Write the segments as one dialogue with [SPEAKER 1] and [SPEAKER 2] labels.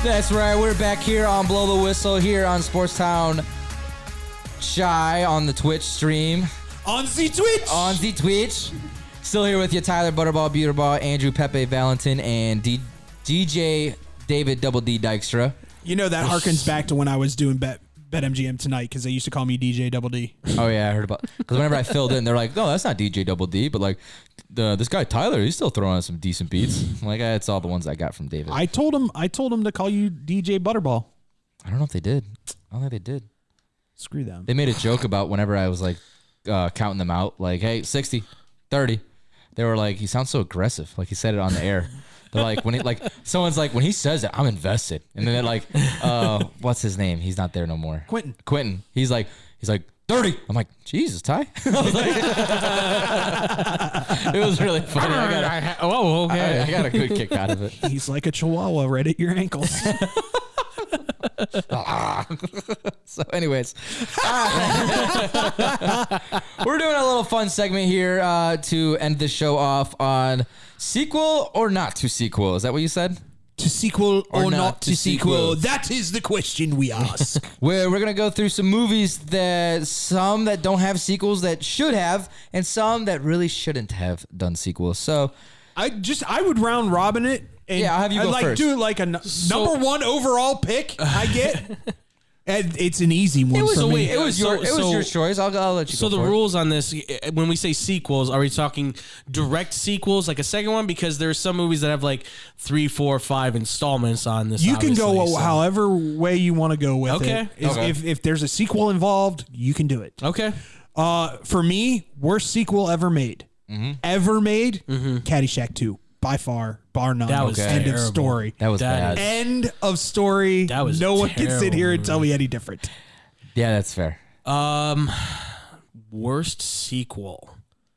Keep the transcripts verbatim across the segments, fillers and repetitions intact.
[SPEAKER 1] That's right. We're back here on Blow the Whistle here on Sportstown Shy on the Twitch stream.
[SPEAKER 2] On the Twitch.
[SPEAKER 1] On the Twitch. Still here with you, Tyler Butterball, Buterball, Andrew Pepe Valentin, and D- DJ David Double D Dykstra.
[SPEAKER 2] You know, that harkens back to when I was doing Bet BetMGM tonight because they used to call me D J Double D.
[SPEAKER 1] Oh, yeah, I heard about because whenever I filled in, they're like, no, that's not D J Double D, but like the this guy Tyler, he's still throwing on some decent beats. I'm like, it's all the ones I got from David.
[SPEAKER 2] I told him I told him to call you D J Butterball.
[SPEAKER 1] I don't know if they did. I don't think they did.
[SPEAKER 2] Screw them.
[SPEAKER 1] They made a joke about whenever I was like uh, counting them out, like, hey, sixty, thirty. They were like, he sounds so aggressive. Like he said it on the air. They're like, when he, like, someone's like, when he says it, I'm invested. And then they're like, uh, what's his name? He's not there no more.
[SPEAKER 2] Quentin.
[SPEAKER 1] Quentin. He's like, he's like, thirty. I'm like, Jesus, Ty. I was like, it was really funny. I got, a,
[SPEAKER 3] oh, okay.
[SPEAKER 1] I, I got a good kick out of it.
[SPEAKER 2] He's like a chihuahua right at your ankles.
[SPEAKER 1] So anyways, uh, we're doing a little fun segment here uh, to end the show off on sequel or not to sequel. Is that what you said?
[SPEAKER 2] To sequel or,
[SPEAKER 1] Or
[SPEAKER 2] not,
[SPEAKER 1] not
[SPEAKER 2] to
[SPEAKER 1] to
[SPEAKER 2] sequel?
[SPEAKER 1] sequel.
[SPEAKER 2] That is the question we ask.
[SPEAKER 1] Where we're going to go through some movies that some that don't have sequels that should have and some that really shouldn't have done sequels. So
[SPEAKER 2] I just I would round robin it. And
[SPEAKER 1] Yeah, I'll have you
[SPEAKER 2] I'd
[SPEAKER 1] go
[SPEAKER 2] like
[SPEAKER 1] first.
[SPEAKER 2] do like a n- number one overall pick. I get, and it's an easy one.
[SPEAKER 3] It was
[SPEAKER 2] for
[SPEAKER 3] a
[SPEAKER 2] me.
[SPEAKER 3] wait,
[SPEAKER 1] it was
[SPEAKER 3] So-
[SPEAKER 1] your it was
[SPEAKER 3] so-
[SPEAKER 1] your choice. I'll, I'll let you
[SPEAKER 3] So
[SPEAKER 1] go
[SPEAKER 3] the
[SPEAKER 1] for it.
[SPEAKER 3] rules on this, when we say sequels, are we talking direct sequels, like a second one? Because there's some movies that have like three, four, five installments on this.
[SPEAKER 2] You can go
[SPEAKER 3] obviously, so-
[SPEAKER 2] however way you want to go with
[SPEAKER 3] Okay.
[SPEAKER 2] it. Is
[SPEAKER 1] Okay.
[SPEAKER 2] If if there's a sequel involved, you can do it.
[SPEAKER 3] Okay.
[SPEAKER 2] Uh, for me, worst sequel ever made,
[SPEAKER 1] Mm-hmm.
[SPEAKER 2] ever made, Caddyshack two by far, bar none.
[SPEAKER 3] That was
[SPEAKER 2] end of
[SPEAKER 3] terrible.
[SPEAKER 2] story.
[SPEAKER 1] That was
[SPEAKER 3] That
[SPEAKER 1] bad.
[SPEAKER 3] is-
[SPEAKER 2] End of story.
[SPEAKER 3] That was
[SPEAKER 2] no one can sit
[SPEAKER 3] terrible
[SPEAKER 2] here and tell me any different.
[SPEAKER 1] Yeah, that's fair.
[SPEAKER 3] Um, worst sequel.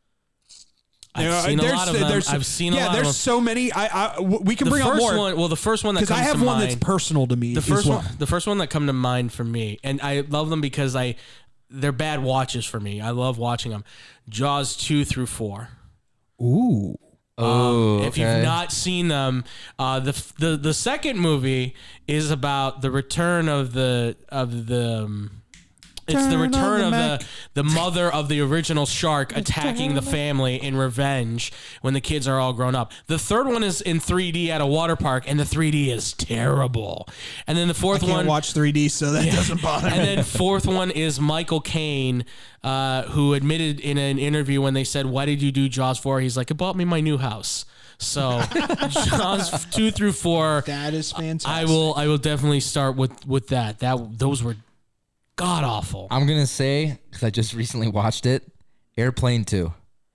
[SPEAKER 3] I've
[SPEAKER 2] You know,
[SPEAKER 3] seen a
[SPEAKER 2] there's-
[SPEAKER 3] lot of them.
[SPEAKER 2] there's-
[SPEAKER 3] I've seen a
[SPEAKER 2] yeah,
[SPEAKER 3] lot
[SPEAKER 2] there's
[SPEAKER 3] of them.
[SPEAKER 2] so many. I, I w- we can
[SPEAKER 3] The
[SPEAKER 2] bring up
[SPEAKER 3] first
[SPEAKER 2] more
[SPEAKER 3] one, well, the first one that
[SPEAKER 2] because
[SPEAKER 3] comes
[SPEAKER 2] I have
[SPEAKER 3] to
[SPEAKER 2] one
[SPEAKER 3] mind,
[SPEAKER 2] that's personal to me.
[SPEAKER 3] the first
[SPEAKER 2] as well.
[SPEAKER 3] one, the first one that come to mind for me, and I love them because I, they're bad watches for me. I love watching them. Jaws two through four.
[SPEAKER 2] Ooh.
[SPEAKER 1] Oh,
[SPEAKER 3] If you've not seen them, uh, the the the second movie is about the return of the of the. Um, it's the
[SPEAKER 2] Turn on
[SPEAKER 3] return
[SPEAKER 2] the
[SPEAKER 3] of
[SPEAKER 2] Mac.
[SPEAKER 3] the the mother of the original shark attacking the family in revenge when the kids are all grown up. The third one is in three D at a water park, and the three D is terrible. And then the fourth
[SPEAKER 2] I can't
[SPEAKER 3] one,
[SPEAKER 2] watch three D, so that doesn't bother
[SPEAKER 3] and
[SPEAKER 2] me.
[SPEAKER 3] then fourth one is Michael Caine, uh, who admitted in an interview when they said, "Why did you do Jaws four?" He's like, "It bought me my new house." So Jaws two through four,
[SPEAKER 2] That is fantastic.
[SPEAKER 3] I will I will definitely start with with that. That those were god awful.
[SPEAKER 1] I'm gonna say because I just recently watched it. Airplane two.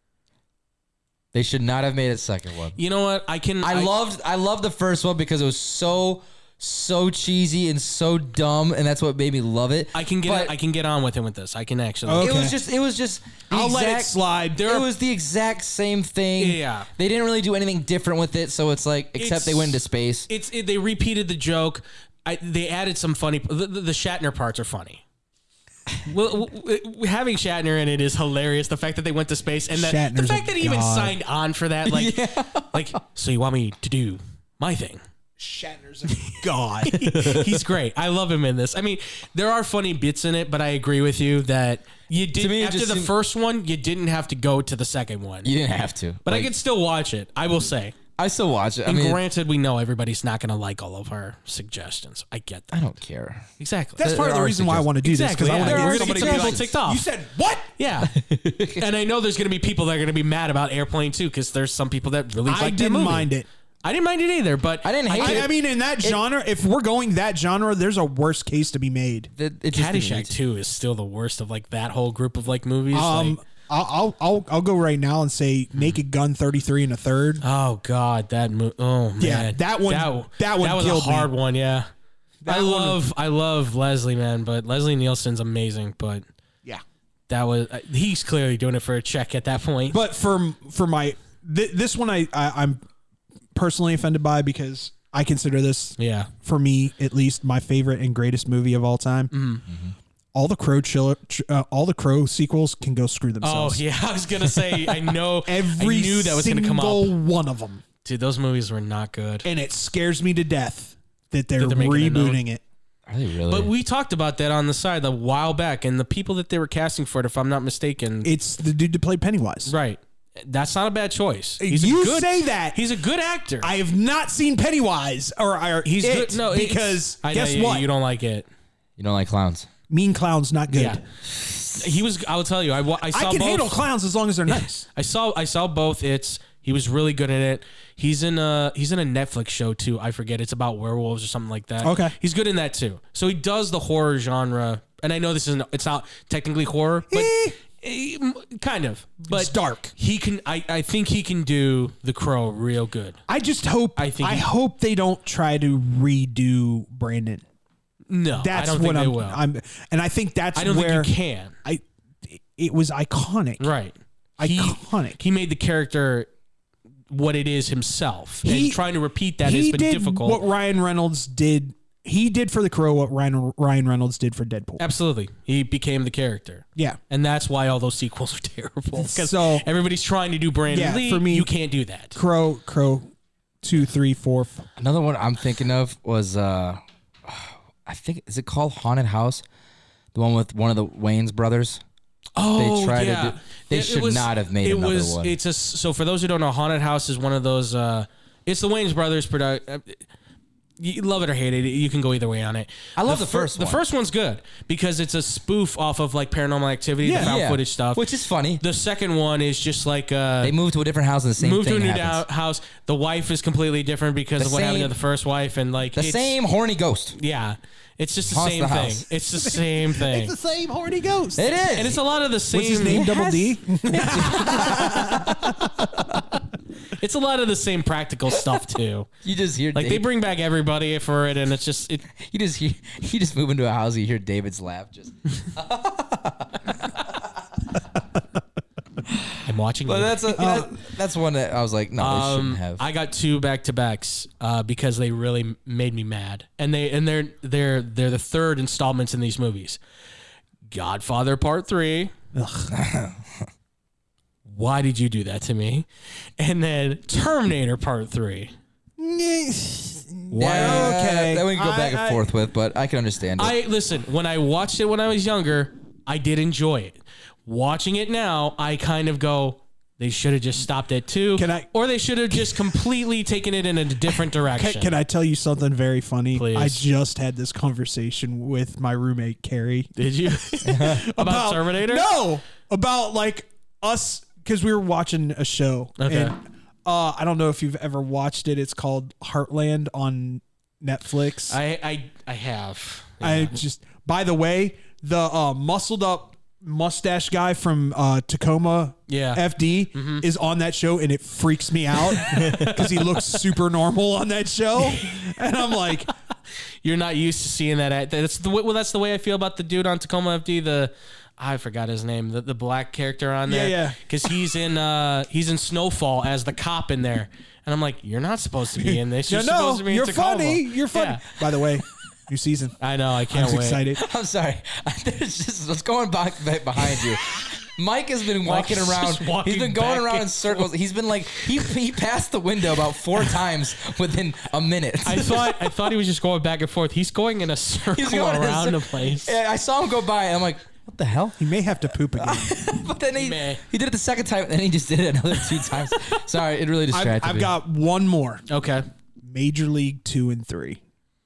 [SPEAKER 1] They should not have made it second one.
[SPEAKER 3] You know what? I can.
[SPEAKER 1] I, loved I loved the first one because it was so so cheesy and so dumb, and that's what made me love it.
[SPEAKER 3] I can get.
[SPEAKER 1] But
[SPEAKER 3] I can get on with him with this. I can actually.
[SPEAKER 2] Okay.
[SPEAKER 1] it was just it was just the
[SPEAKER 2] I'll let it
[SPEAKER 1] exact-
[SPEAKER 2] slide.
[SPEAKER 1] It was the exact same thing.
[SPEAKER 3] Yeah.
[SPEAKER 1] They didn't really do anything different with it, so it's like except
[SPEAKER 3] It's-
[SPEAKER 1] they went into space.
[SPEAKER 3] It's it, they repeated the joke. I, they added some funny. The, the, the Shatner parts are funny. Well, w- w- having Shatner in it is hilarious. The fact that they went to space and that, the
[SPEAKER 2] Shatner's
[SPEAKER 3] fact
[SPEAKER 2] a
[SPEAKER 3] that he even
[SPEAKER 2] god.
[SPEAKER 3] signed on for that, like, like, so you want me to do my thing?
[SPEAKER 2] Shatner's a god.
[SPEAKER 3] He's great. I love him in this. I mean, there are funny bits in it, but I agree with you that you did
[SPEAKER 1] me, it
[SPEAKER 3] after
[SPEAKER 1] just
[SPEAKER 3] the
[SPEAKER 1] seemed-
[SPEAKER 3] first one, you didn't have to go to the second one.
[SPEAKER 1] You didn't have to,
[SPEAKER 3] But I
[SPEAKER 1] Like,
[SPEAKER 3] could still watch it. I will say.
[SPEAKER 1] I still watch it. I
[SPEAKER 3] And
[SPEAKER 1] mean,
[SPEAKER 3] granted, we know everybody's not going to like all of our suggestions. I get that.
[SPEAKER 1] I don't care.
[SPEAKER 3] Exactly.
[SPEAKER 2] That's part of the
[SPEAKER 1] are
[SPEAKER 2] reason why I want to do
[SPEAKER 3] Exactly,
[SPEAKER 2] this because
[SPEAKER 3] yeah.
[SPEAKER 2] I
[SPEAKER 3] There
[SPEAKER 2] want
[SPEAKER 3] are
[SPEAKER 2] to
[SPEAKER 3] some
[SPEAKER 2] get somebody
[SPEAKER 3] people
[SPEAKER 2] to be
[SPEAKER 3] ticked off.
[SPEAKER 2] You said what?
[SPEAKER 3] Yeah. And I know there's going to be people that are going to be mad about Airplane too, because there's some people that really like
[SPEAKER 2] I
[SPEAKER 3] that
[SPEAKER 2] didn't
[SPEAKER 3] movie.
[SPEAKER 2] mind it.
[SPEAKER 3] I didn't mind it either, but
[SPEAKER 1] I didn't hate
[SPEAKER 2] I,
[SPEAKER 1] it.
[SPEAKER 2] I mean, in that genre, if we're going that genre, there's a worse case to be made.
[SPEAKER 1] It, it just didn't need
[SPEAKER 3] Caddyshack
[SPEAKER 1] to.
[SPEAKER 3] two is still the worst of like that whole group of like movies.
[SPEAKER 2] Um,
[SPEAKER 3] like,
[SPEAKER 2] I'll, I'll I'll I'll go right now and say Naked Gun thirty-three and a third.
[SPEAKER 3] oh god, that movie. Oh man,
[SPEAKER 2] Yeah, that one- that one
[SPEAKER 3] that was a
[SPEAKER 2] killed me.
[SPEAKER 3] hard one. Yeah,
[SPEAKER 2] That
[SPEAKER 3] I
[SPEAKER 2] one-
[SPEAKER 3] love I love Leslie, man, but Leslie Nielsen's amazing. But
[SPEAKER 2] Yeah,
[SPEAKER 3] that was uh, he's clearly doing it for a check at that point.
[SPEAKER 2] but for for my th- this one, I, I I'm personally offended by because I consider this,
[SPEAKER 3] yeah,
[SPEAKER 2] for me at least, my favorite and greatest movie of all time.
[SPEAKER 3] Mm-hmm.
[SPEAKER 2] All the Crow chiller, uh, all the Crow sequels can go screw
[SPEAKER 3] oh
[SPEAKER 2] themselves.
[SPEAKER 3] yeah, I was gonna say I know
[SPEAKER 2] Every
[SPEAKER 3] I knew that was gonna come
[SPEAKER 2] single
[SPEAKER 3] up.
[SPEAKER 2] one of them,
[SPEAKER 3] Dude, those movies were not good.
[SPEAKER 2] and it scares me to death that they're,
[SPEAKER 3] That they're making it known.
[SPEAKER 2] rebooting it.
[SPEAKER 1] Are they really?
[SPEAKER 3] But we talked about that on the side a while back, and the people that they were casting for it, if I'm not mistaken,
[SPEAKER 2] It's the dude that played Pennywise.
[SPEAKER 3] right. That's not a bad choice. He's
[SPEAKER 2] you
[SPEAKER 3] a good,
[SPEAKER 2] say that.
[SPEAKER 3] He's a good actor.
[SPEAKER 2] I have not seen Pennywise or, or
[SPEAKER 3] he's
[SPEAKER 2] it
[SPEAKER 3] good. No, it's-
[SPEAKER 2] because
[SPEAKER 3] I know
[SPEAKER 2] guess
[SPEAKER 3] you,
[SPEAKER 2] what?
[SPEAKER 3] You don't like it.
[SPEAKER 1] you don't like clowns.
[SPEAKER 2] Mean Clown's not good.
[SPEAKER 3] Yeah. He was. I will tell you. I, wa- I saw
[SPEAKER 2] I can
[SPEAKER 3] both.
[SPEAKER 2] handle clowns as long as they're nice.
[SPEAKER 3] I saw. I saw both. It's. He was really good at it. He's in a. He's in a Netflix show too. I forget. It's about werewolves or something like that.
[SPEAKER 2] Okay.
[SPEAKER 3] He's good in that too. So he does the horror genre, and I know this isn't. It's not technically horror, but.
[SPEAKER 2] Eh.
[SPEAKER 3] eh, kind of, but
[SPEAKER 2] It's dark.
[SPEAKER 3] He can. I, I think he can do The Crow real good.
[SPEAKER 2] I just hope.
[SPEAKER 3] I
[SPEAKER 2] I,
[SPEAKER 3] think he-
[SPEAKER 2] hope they don't try to redo Brandon.
[SPEAKER 3] No,
[SPEAKER 2] That's
[SPEAKER 3] I don't
[SPEAKER 2] what
[SPEAKER 3] think
[SPEAKER 2] I'm,
[SPEAKER 3] they will.
[SPEAKER 2] I'm. And I think that's
[SPEAKER 3] I don't
[SPEAKER 2] where
[SPEAKER 3] think you can.
[SPEAKER 2] I. It was iconic.
[SPEAKER 3] Right. He,
[SPEAKER 2] Iconic.
[SPEAKER 3] he made the character what it is himself.
[SPEAKER 2] He-
[SPEAKER 3] and trying to repeat that
[SPEAKER 2] he
[SPEAKER 3] has been
[SPEAKER 2] did
[SPEAKER 3] difficult.
[SPEAKER 2] what Ryan Reynolds did. He did for The Crow what Ryan Ryan Reynolds did for Deadpool.
[SPEAKER 3] Absolutely. He became the character.
[SPEAKER 2] Yeah.
[SPEAKER 3] And that's why all those sequels are terrible. Because
[SPEAKER 2] So-
[SPEAKER 3] everybody's trying to do Brandon
[SPEAKER 2] Yeah,
[SPEAKER 3] Lee.
[SPEAKER 2] for me-
[SPEAKER 3] you can't do that.
[SPEAKER 2] Crow, Crow, two, three, four. f-
[SPEAKER 1] Another one I'm thinking of was uh, I think is it called Haunted House, the one with one of the Wayans brothers.
[SPEAKER 3] Oh,
[SPEAKER 1] They tried to
[SPEAKER 3] yeah.
[SPEAKER 1] do- they
[SPEAKER 3] It- it
[SPEAKER 1] should
[SPEAKER 3] was-
[SPEAKER 1] not have made
[SPEAKER 3] it
[SPEAKER 1] another
[SPEAKER 3] was,
[SPEAKER 1] one.
[SPEAKER 3] It's a, so for those who don't know, Haunted House is one of those. Uh, it's the Wayans brothers product. You love it or hate it. You can go either way on it.
[SPEAKER 1] I love the
[SPEAKER 3] fir-
[SPEAKER 1] first
[SPEAKER 3] The
[SPEAKER 1] one.
[SPEAKER 3] first one's good because it's a spoof off of like Paranormal Activity,
[SPEAKER 2] Yeah.
[SPEAKER 3] the found
[SPEAKER 1] Yeah.
[SPEAKER 3] footage stuff,
[SPEAKER 1] which is funny.
[SPEAKER 3] The second one is just like uh,
[SPEAKER 1] They moved to a different house and the same
[SPEAKER 3] moved to a
[SPEAKER 1] thing
[SPEAKER 3] new
[SPEAKER 1] happens.
[SPEAKER 3] da- house. The wife is completely different because
[SPEAKER 1] The
[SPEAKER 3] of what happened
[SPEAKER 1] same-
[SPEAKER 3] to the first wife, and like
[SPEAKER 1] The
[SPEAKER 3] it's,
[SPEAKER 1] same horny ghost.
[SPEAKER 3] Yeah, it's just the
[SPEAKER 1] Haunts
[SPEAKER 3] same
[SPEAKER 1] the
[SPEAKER 3] thing.
[SPEAKER 1] house.
[SPEAKER 3] It's the same thing,
[SPEAKER 2] It's the same horny ghost.
[SPEAKER 1] It is.
[SPEAKER 3] and it's a lot of the same.
[SPEAKER 2] What's his name?
[SPEAKER 1] It
[SPEAKER 2] Double
[SPEAKER 1] has-
[SPEAKER 2] D.
[SPEAKER 3] It's a lot of the same practical stuff too.
[SPEAKER 1] You just hear
[SPEAKER 3] Like they
[SPEAKER 1] Dave-
[SPEAKER 3] bring back everybody for it, and it's just it.
[SPEAKER 1] You just hear, you just move into a house. You hear David's laugh. Just.
[SPEAKER 3] I'm watching.
[SPEAKER 1] But
[SPEAKER 3] you.
[SPEAKER 1] that's a, that- that's one that I was like, no, they
[SPEAKER 3] Um,
[SPEAKER 1] shouldn't have.
[SPEAKER 3] I got two back to backs uh, because they really m- made me mad, and they and they're they're they're the third installments in these movies. Godfather Part Three. Why did you do that to me? And then Terminator Part Three.
[SPEAKER 1] yeah,
[SPEAKER 2] okay.
[SPEAKER 1] that we can go
[SPEAKER 2] I-
[SPEAKER 1] back and
[SPEAKER 2] I-
[SPEAKER 1] forth with, but I can understand it.
[SPEAKER 3] I listen. When I watched it when I was younger, I did enjoy it. Watching it now, I kind of go, they should have just stopped at two,
[SPEAKER 2] Can I-
[SPEAKER 3] or they should have just completely taken it in a different direction.
[SPEAKER 2] Can, can I tell you something very funny?
[SPEAKER 3] Please.
[SPEAKER 2] I just had this conversation with my roommate Carrie
[SPEAKER 3] Did you about, Terminator?
[SPEAKER 2] No, about like us because we were watching a show.
[SPEAKER 3] Okay.
[SPEAKER 2] And, uh, I don't know if you've ever watched it. It's called Heartland on Netflix.
[SPEAKER 3] I I I have.
[SPEAKER 2] I
[SPEAKER 3] Yeah.
[SPEAKER 2] just, by the way, the uh, muscled up mustache guy from uh, Tacoma
[SPEAKER 3] Yeah.
[SPEAKER 2] F D is on that show, and it freaks me out because he looks super normal on that show, and I'm like,
[SPEAKER 3] You're not used to seeing that. At, that's the way, well. That's the way I feel about the dude on Tacoma F D. The I forgot his name. The, the black character on there.
[SPEAKER 2] Yeah, yeah.
[SPEAKER 3] Because he's in uh he's in Snowfall as the cop in there, and I'm like, you're not supposed to be in this. You're
[SPEAKER 2] no, no,
[SPEAKER 3] supposed to be in
[SPEAKER 2] you're
[SPEAKER 3] Tacoma.
[SPEAKER 2] funny, you're funny.
[SPEAKER 3] Yeah.
[SPEAKER 2] By the way, new season.
[SPEAKER 3] I know. I
[SPEAKER 2] I
[SPEAKER 3] can't
[SPEAKER 2] was
[SPEAKER 3] wait.
[SPEAKER 2] excited.
[SPEAKER 1] I'm sorry. There's just what's going back back behind you. Mike has been walking
[SPEAKER 3] Mike's
[SPEAKER 1] around.
[SPEAKER 3] just walking
[SPEAKER 1] He's been going
[SPEAKER 3] back
[SPEAKER 1] around in
[SPEAKER 3] and
[SPEAKER 1] circles. He's been like he he passed the window about four times within a minute.
[SPEAKER 3] I thought I thought he was just going back and forth. He's going in a circle
[SPEAKER 1] He's going in a
[SPEAKER 3] around
[SPEAKER 1] cir-
[SPEAKER 3] the place.
[SPEAKER 1] Yeah, I saw him go by, and I'm like, what the hell?
[SPEAKER 2] He may have to poop again.
[SPEAKER 1] But then he
[SPEAKER 3] Meh.
[SPEAKER 1] he did it the second time, and then he just did it another two times. Sorry, it really
[SPEAKER 2] I've,
[SPEAKER 1] distracted
[SPEAKER 2] I've
[SPEAKER 1] me.
[SPEAKER 2] got one more.
[SPEAKER 3] Okay.
[SPEAKER 2] Major League Two and Three.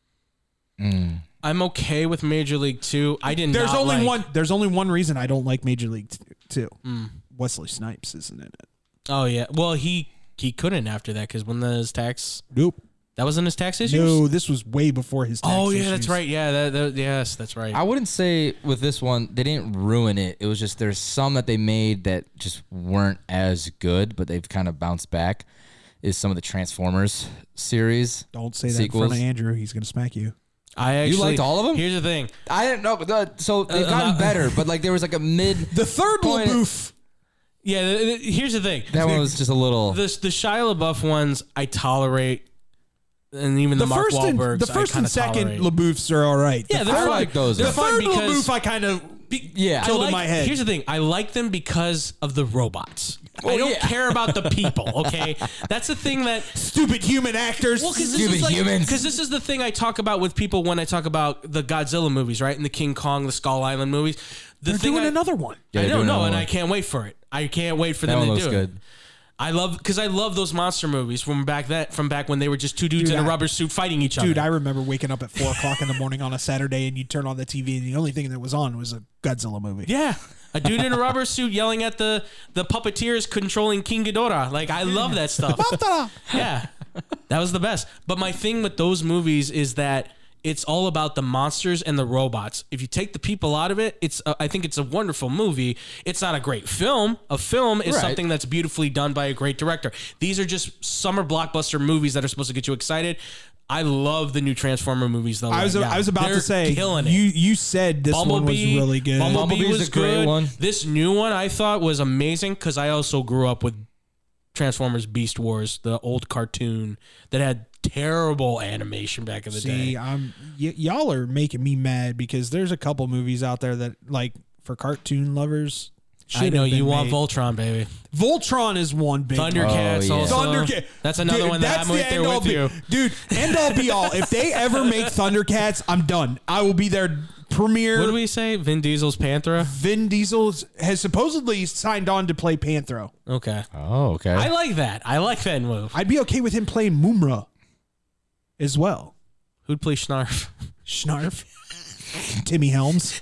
[SPEAKER 3] I'm okay with Major League Two. I didn't.
[SPEAKER 2] There's only one. There's only one reason I don't like Major League t- Two.
[SPEAKER 3] Mm.
[SPEAKER 2] Wesley Snipes isn't in it.
[SPEAKER 3] Oh yeah. Well, he he couldn't after that because when the, his tax
[SPEAKER 2] Nope.
[SPEAKER 3] that was in his tax issues.
[SPEAKER 2] No, this was way before his. Tax
[SPEAKER 3] Oh yeah,
[SPEAKER 2] issues.
[SPEAKER 3] that's right. Yeah, that, that, yes, that's right.
[SPEAKER 1] I wouldn't say with this one they didn't ruin it. It was just there's some that they made that just weren't as good, but they've kind of bounced back. Is some of the Transformers series?
[SPEAKER 2] Don't say that
[SPEAKER 1] sequels.
[SPEAKER 2] in front of Andrew. He's gonna smack you.
[SPEAKER 3] I actually
[SPEAKER 1] liked all of them?
[SPEAKER 3] Here's the thing.
[SPEAKER 1] I didn't know. The, so they've
[SPEAKER 3] Uh,
[SPEAKER 1] gotten
[SPEAKER 3] uh,
[SPEAKER 1] better, but like there was like a mid.
[SPEAKER 2] The third
[SPEAKER 1] Point-
[SPEAKER 2] LaBouffe.
[SPEAKER 3] Yeah, th- th- here's the thing.
[SPEAKER 1] That one was just a little.
[SPEAKER 3] The the Shia LaBeouf ones I tolerate, and even the,
[SPEAKER 2] The
[SPEAKER 3] Mark
[SPEAKER 2] first and
[SPEAKER 3] Wahlbergs
[SPEAKER 2] the first
[SPEAKER 3] I
[SPEAKER 2] and
[SPEAKER 3] kinda
[SPEAKER 2] second
[SPEAKER 3] tolerate.
[SPEAKER 2] LaBouffes are all right.
[SPEAKER 3] Yeah,
[SPEAKER 2] the
[SPEAKER 3] they're
[SPEAKER 1] I
[SPEAKER 3] fine.
[SPEAKER 1] like those.
[SPEAKER 3] They're
[SPEAKER 2] the
[SPEAKER 3] fine
[SPEAKER 2] third
[SPEAKER 3] because
[SPEAKER 2] LaBouffe I kind of
[SPEAKER 1] yeah,
[SPEAKER 3] I
[SPEAKER 2] killed in
[SPEAKER 3] like-
[SPEAKER 2] my head.
[SPEAKER 3] Here's the thing. I like them because of the robots. I don't care about the people, okay? That's the thing that...
[SPEAKER 2] Stupid human actors.
[SPEAKER 3] Well, because this,
[SPEAKER 1] Stupid
[SPEAKER 3] is like,
[SPEAKER 1] humans.
[SPEAKER 3] 'cause this is the thing I talk about with people when I talk about the Godzilla movies, right? And the King Kong, the Skull Island movies. The
[SPEAKER 2] They're
[SPEAKER 3] thing
[SPEAKER 2] doing
[SPEAKER 3] I,
[SPEAKER 2] another one.
[SPEAKER 1] Yeah,
[SPEAKER 3] I
[SPEAKER 1] they're
[SPEAKER 3] don't
[SPEAKER 1] doing
[SPEAKER 3] know,
[SPEAKER 1] another
[SPEAKER 3] and
[SPEAKER 1] one.
[SPEAKER 3] I can't wait for it. I can't wait for
[SPEAKER 1] That
[SPEAKER 3] them
[SPEAKER 1] one
[SPEAKER 3] to
[SPEAKER 1] looks
[SPEAKER 3] do
[SPEAKER 1] good.
[SPEAKER 3] it. I love because I love those monster movies from back that from back when they were just two dudes
[SPEAKER 2] Dude,
[SPEAKER 3] in a
[SPEAKER 2] I-
[SPEAKER 3] rubber suit fighting each
[SPEAKER 2] Dude,
[SPEAKER 3] other.
[SPEAKER 2] I remember waking up at four o'clock in the morning on a Saturday, and you turn on the T V, and the only thing that was on was a Godzilla movie.
[SPEAKER 3] Yeah. A dude in a rubber suit yelling at the, the puppeteers controlling King Ghidorah. Like, I love that stuff. Yeah. That was the best. But my thing with those movies is that it's all about the monsters and the robots. If you take the people out of it, it's a, I think it's a wonderful movie. It's not a great film. A film is
[SPEAKER 1] Right.
[SPEAKER 3] something that's beautifully done by a great director. These are just summer blockbuster movies that are supposed to get you excited. I love the new Transformer movies though.
[SPEAKER 2] I was
[SPEAKER 3] right now.
[SPEAKER 2] I was about
[SPEAKER 3] They're
[SPEAKER 2] to say
[SPEAKER 3] killing it.
[SPEAKER 2] you you said this one was
[SPEAKER 3] Bumblebee,
[SPEAKER 2] really good.
[SPEAKER 3] Bumblebee
[SPEAKER 1] Bumblebee's
[SPEAKER 3] was
[SPEAKER 1] a great
[SPEAKER 3] good.
[SPEAKER 1] one.
[SPEAKER 3] This new one I thought was amazing because I also grew up with Transformers Beast Wars, the old cartoon that had terrible animation back in the
[SPEAKER 2] See,
[SPEAKER 3] day.
[SPEAKER 2] I'm y- y'all are making me mad because there's a couple movies out there that like for cartoon lovers.
[SPEAKER 3] I
[SPEAKER 2] should
[SPEAKER 3] know
[SPEAKER 2] have been
[SPEAKER 3] you want
[SPEAKER 2] made.
[SPEAKER 3] Voltron, baby.
[SPEAKER 2] Voltron is one big one.
[SPEAKER 3] Thundercats
[SPEAKER 1] Oh, yeah.
[SPEAKER 3] also.
[SPEAKER 2] Thundercat.
[SPEAKER 3] That's another
[SPEAKER 2] Dude,
[SPEAKER 3] one that
[SPEAKER 2] that's
[SPEAKER 3] I'm
[SPEAKER 2] the
[SPEAKER 3] right there
[SPEAKER 2] end all
[SPEAKER 3] with
[SPEAKER 2] be-
[SPEAKER 3] you.
[SPEAKER 2] Dude, end all be all. If they ever make Thundercats, I'm done. I will be their premiere.
[SPEAKER 3] What do we say? Vin Diesel's Panthera?
[SPEAKER 2] Vin Diesel has supposedly signed on to play Panthro.
[SPEAKER 3] Okay.
[SPEAKER 1] Oh, okay.
[SPEAKER 3] I like that. I like that move.
[SPEAKER 2] I'd be okay with him playing Mumra as well.
[SPEAKER 3] Who'd play Snarf?
[SPEAKER 2] Schnarf. Timmy Helms.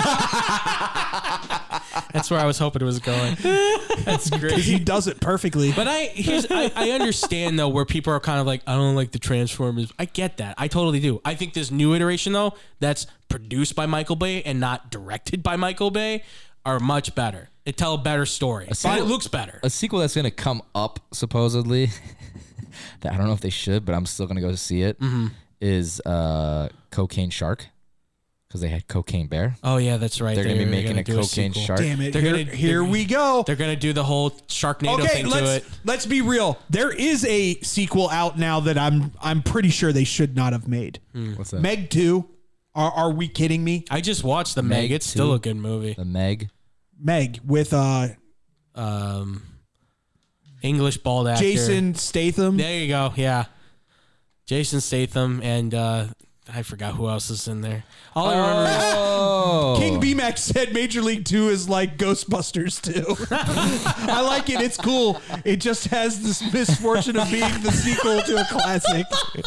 [SPEAKER 3] That's where I was hoping it was going. That's great.
[SPEAKER 2] Because he does it perfectly.
[SPEAKER 3] But I here's I, I understand though where people are kind of like I don't like the Transformers. I get that. I totally do. I think this new iteration though that's produced by Michael Bay and not directed by Michael Bay are much better. They tell a better story. But
[SPEAKER 1] sequel-
[SPEAKER 3] it looks better.
[SPEAKER 1] a sequel that's going to come up supposedly that I don't know if they should, but I'm still going to go see it.
[SPEAKER 3] Mm-hmm.
[SPEAKER 1] Is uh, Cocaine Shark because they had Cocaine Bear.
[SPEAKER 3] Oh yeah, that's right.
[SPEAKER 1] They're going to be
[SPEAKER 3] They're
[SPEAKER 1] making
[SPEAKER 3] gonna
[SPEAKER 1] a
[SPEAKER 3] do
[SPEAKER 1] Cocaine
[SPEAKER 3] sequel.
[SPEAKER 1] Shark.
[SPEAKER 2] Damn it.
[SPEAKER 3] They're
[SPEAKER 2] here
[SPEAKER 3] gonna-
[SPEAKER 2] here
[SPEAKER 3] they're-
[SPEAKER 2] we go.
[SPEAKER 3] They're gonna do the whole Sharknado
[SPEAKER 2] Okay,
[SPEAKER 3] thing to
[SPEAKER 2] let's
[SPEAKER 3] it.
[SPEAKER 2] let's be real. There is a sequel out now that I'm I'm pretty sure they should not have made.
[SPEAKER 1] What's that?
[SPEAKER 2] Meg two. Are are we kidding me?
[SPEAKER 3] I just watched the Meg.
[SPEAKER 1] Meg
[SPEAKER 3] It's still
[SPEAKER 1] two.
[SPEAKER 3] a good movie.
[SPEAKER 1] The Meg.
[SPEAKER 2] Meg with uh
[SPEAKER 3] Um, English bald actor.
[SPEAKER 2] Jason Statham.
[SPEAKER 3] There you go. Yeah, Jason Statham and uh, I forgot who else is in there. All I remember is
[SPEAKER 1] Oh,
[SPEAKER 2] King B-Max said Major League Two is like Ghostbusters two. I like it. It's cool. It just has this misfortune of being the sequel to a classic.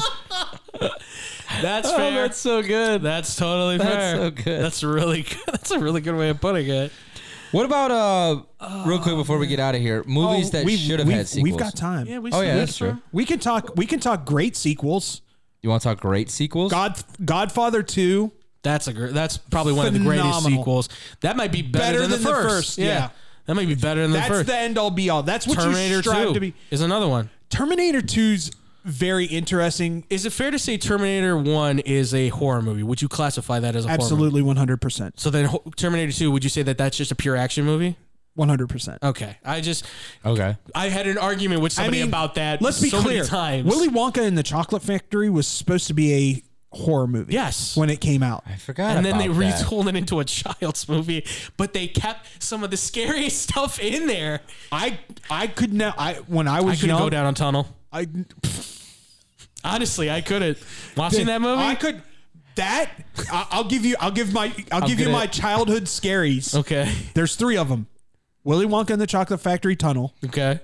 [SPEAKER 3] that's
[SPEAKER 1] Oh,
[SPEAKER 3] fair.
[SPEAKER 1] that's so good.
[SPEAKER 3] That's totally
[SPEAKER 1] That's
[SPEAKER 3] fair.
[SPEAKER 1] so good.
[SPEAKER 3] That's really good. That's a really good way of putting it.
[SPEAKER 1] What about uh, real quick before we get out of here, movies that
[SPEAKER 2] we've-
[SPEAKER 1] should have
[SPEAKER 2] we've-
[SPEAKER 1] had sequels?
[SPEAKER 2] We've got time.
[SPEAKER 3] Yeah, we.
[SPEAKER 1] Oh, yeah,
[SPEAKER 3] we-
[SPEAKER 1] that's true.
[SPEAKER 2] We can talk. We can talk great sequels.
[SPEAKER 1] You want to talk great sequels?
[SPEAKER 2] God, Godfather two.
[SPEAKER 3] That's a. gr- That's probably one of the greatest
[SPEAKER 2] Phenomenal.
[SPEAKER 3] sequels. That might be better,
[SPEAKER 2] Better
[SPEAKER 3] than, the,
[SPEAKER 2] than the
[SPEAKER 3] first.
[SPEAKER 2] first,
[SPEAKER 3] Yeah.
[SPEAKER 2] yeah.
[SPEAKER 3] that might be better than
[SPEAKER 2] That's
[SPEAKER 3] the first.
[SPEAKER 2] the end all be all. That's what
[SPEAKER 3] Terminator
[SPEAKER 2] you strive
[SPEAKER 3] two
[SPEAKER 2] to be.
[SPEAKER 3] is another one.
[SPEAKER 2] Terminator two's very interesting.
[SPEAKER 3] Is it fair to say Terminator one is a horror movie? Would you classify that as a horror movie?
[SPEAKER 2] Absolutely, one hundred percent.
[SPEAKER 3] So then Ho- Terminator two, would you say that that's just a pure action movie?
[SPEAKER 2] One hundred percent.
[SPEAKER 3] Okay. I just
[SPEAKER 1] Okay.
[SPEAKER 3] I had an argument with somebody
[SPEAKER 2] mean,
[SPEAKER 3] about that.
[SPEAKER 2] Let's be
[SPEAKER 3] so
[SPEAKER 2] clear.
[SPEAKER 3] Many times.
[SPEAKER 2] Willy Wonka and the Chocolate Factory was supposed to be a horror movie.
[SPEAKER 3] Yes.
[SPEAKER 2] when it came out.
[SPEAKER 1] I forgot.
[SPEAKER 3] and then they
[SPEAKER 1] about that.
[SPEAKER 3] retooled it into a child's movie, but they kept some of the scariest stuff in there.
[SPEAKER 2] I I could not. I when I
[SPEAKER 3] I
[SPEAKER 2] was
[SPEAKER 3] couldn't
[SPEAKER 2] young,
[SPEAKER 3] go down a tunnel.
[SPEAKER 2] I
[SPEAKER 3] Honestly, I couldn't. Watching that movie?
[SPEAKER 2] I could. That I- I'll give you. I'll give my. I'll, give
[SPEAKER 3] get
[SPEAKER 2] you my
[SPEAKER 3] it.
[SPEAKER 2] childhood scaries.
[SPEAKER 3] Okay.
[SPEAKER 2] There's three of them. Willy Wonka and the Chocolate Factory Tunnel.
[SPEAKER 3] Okay.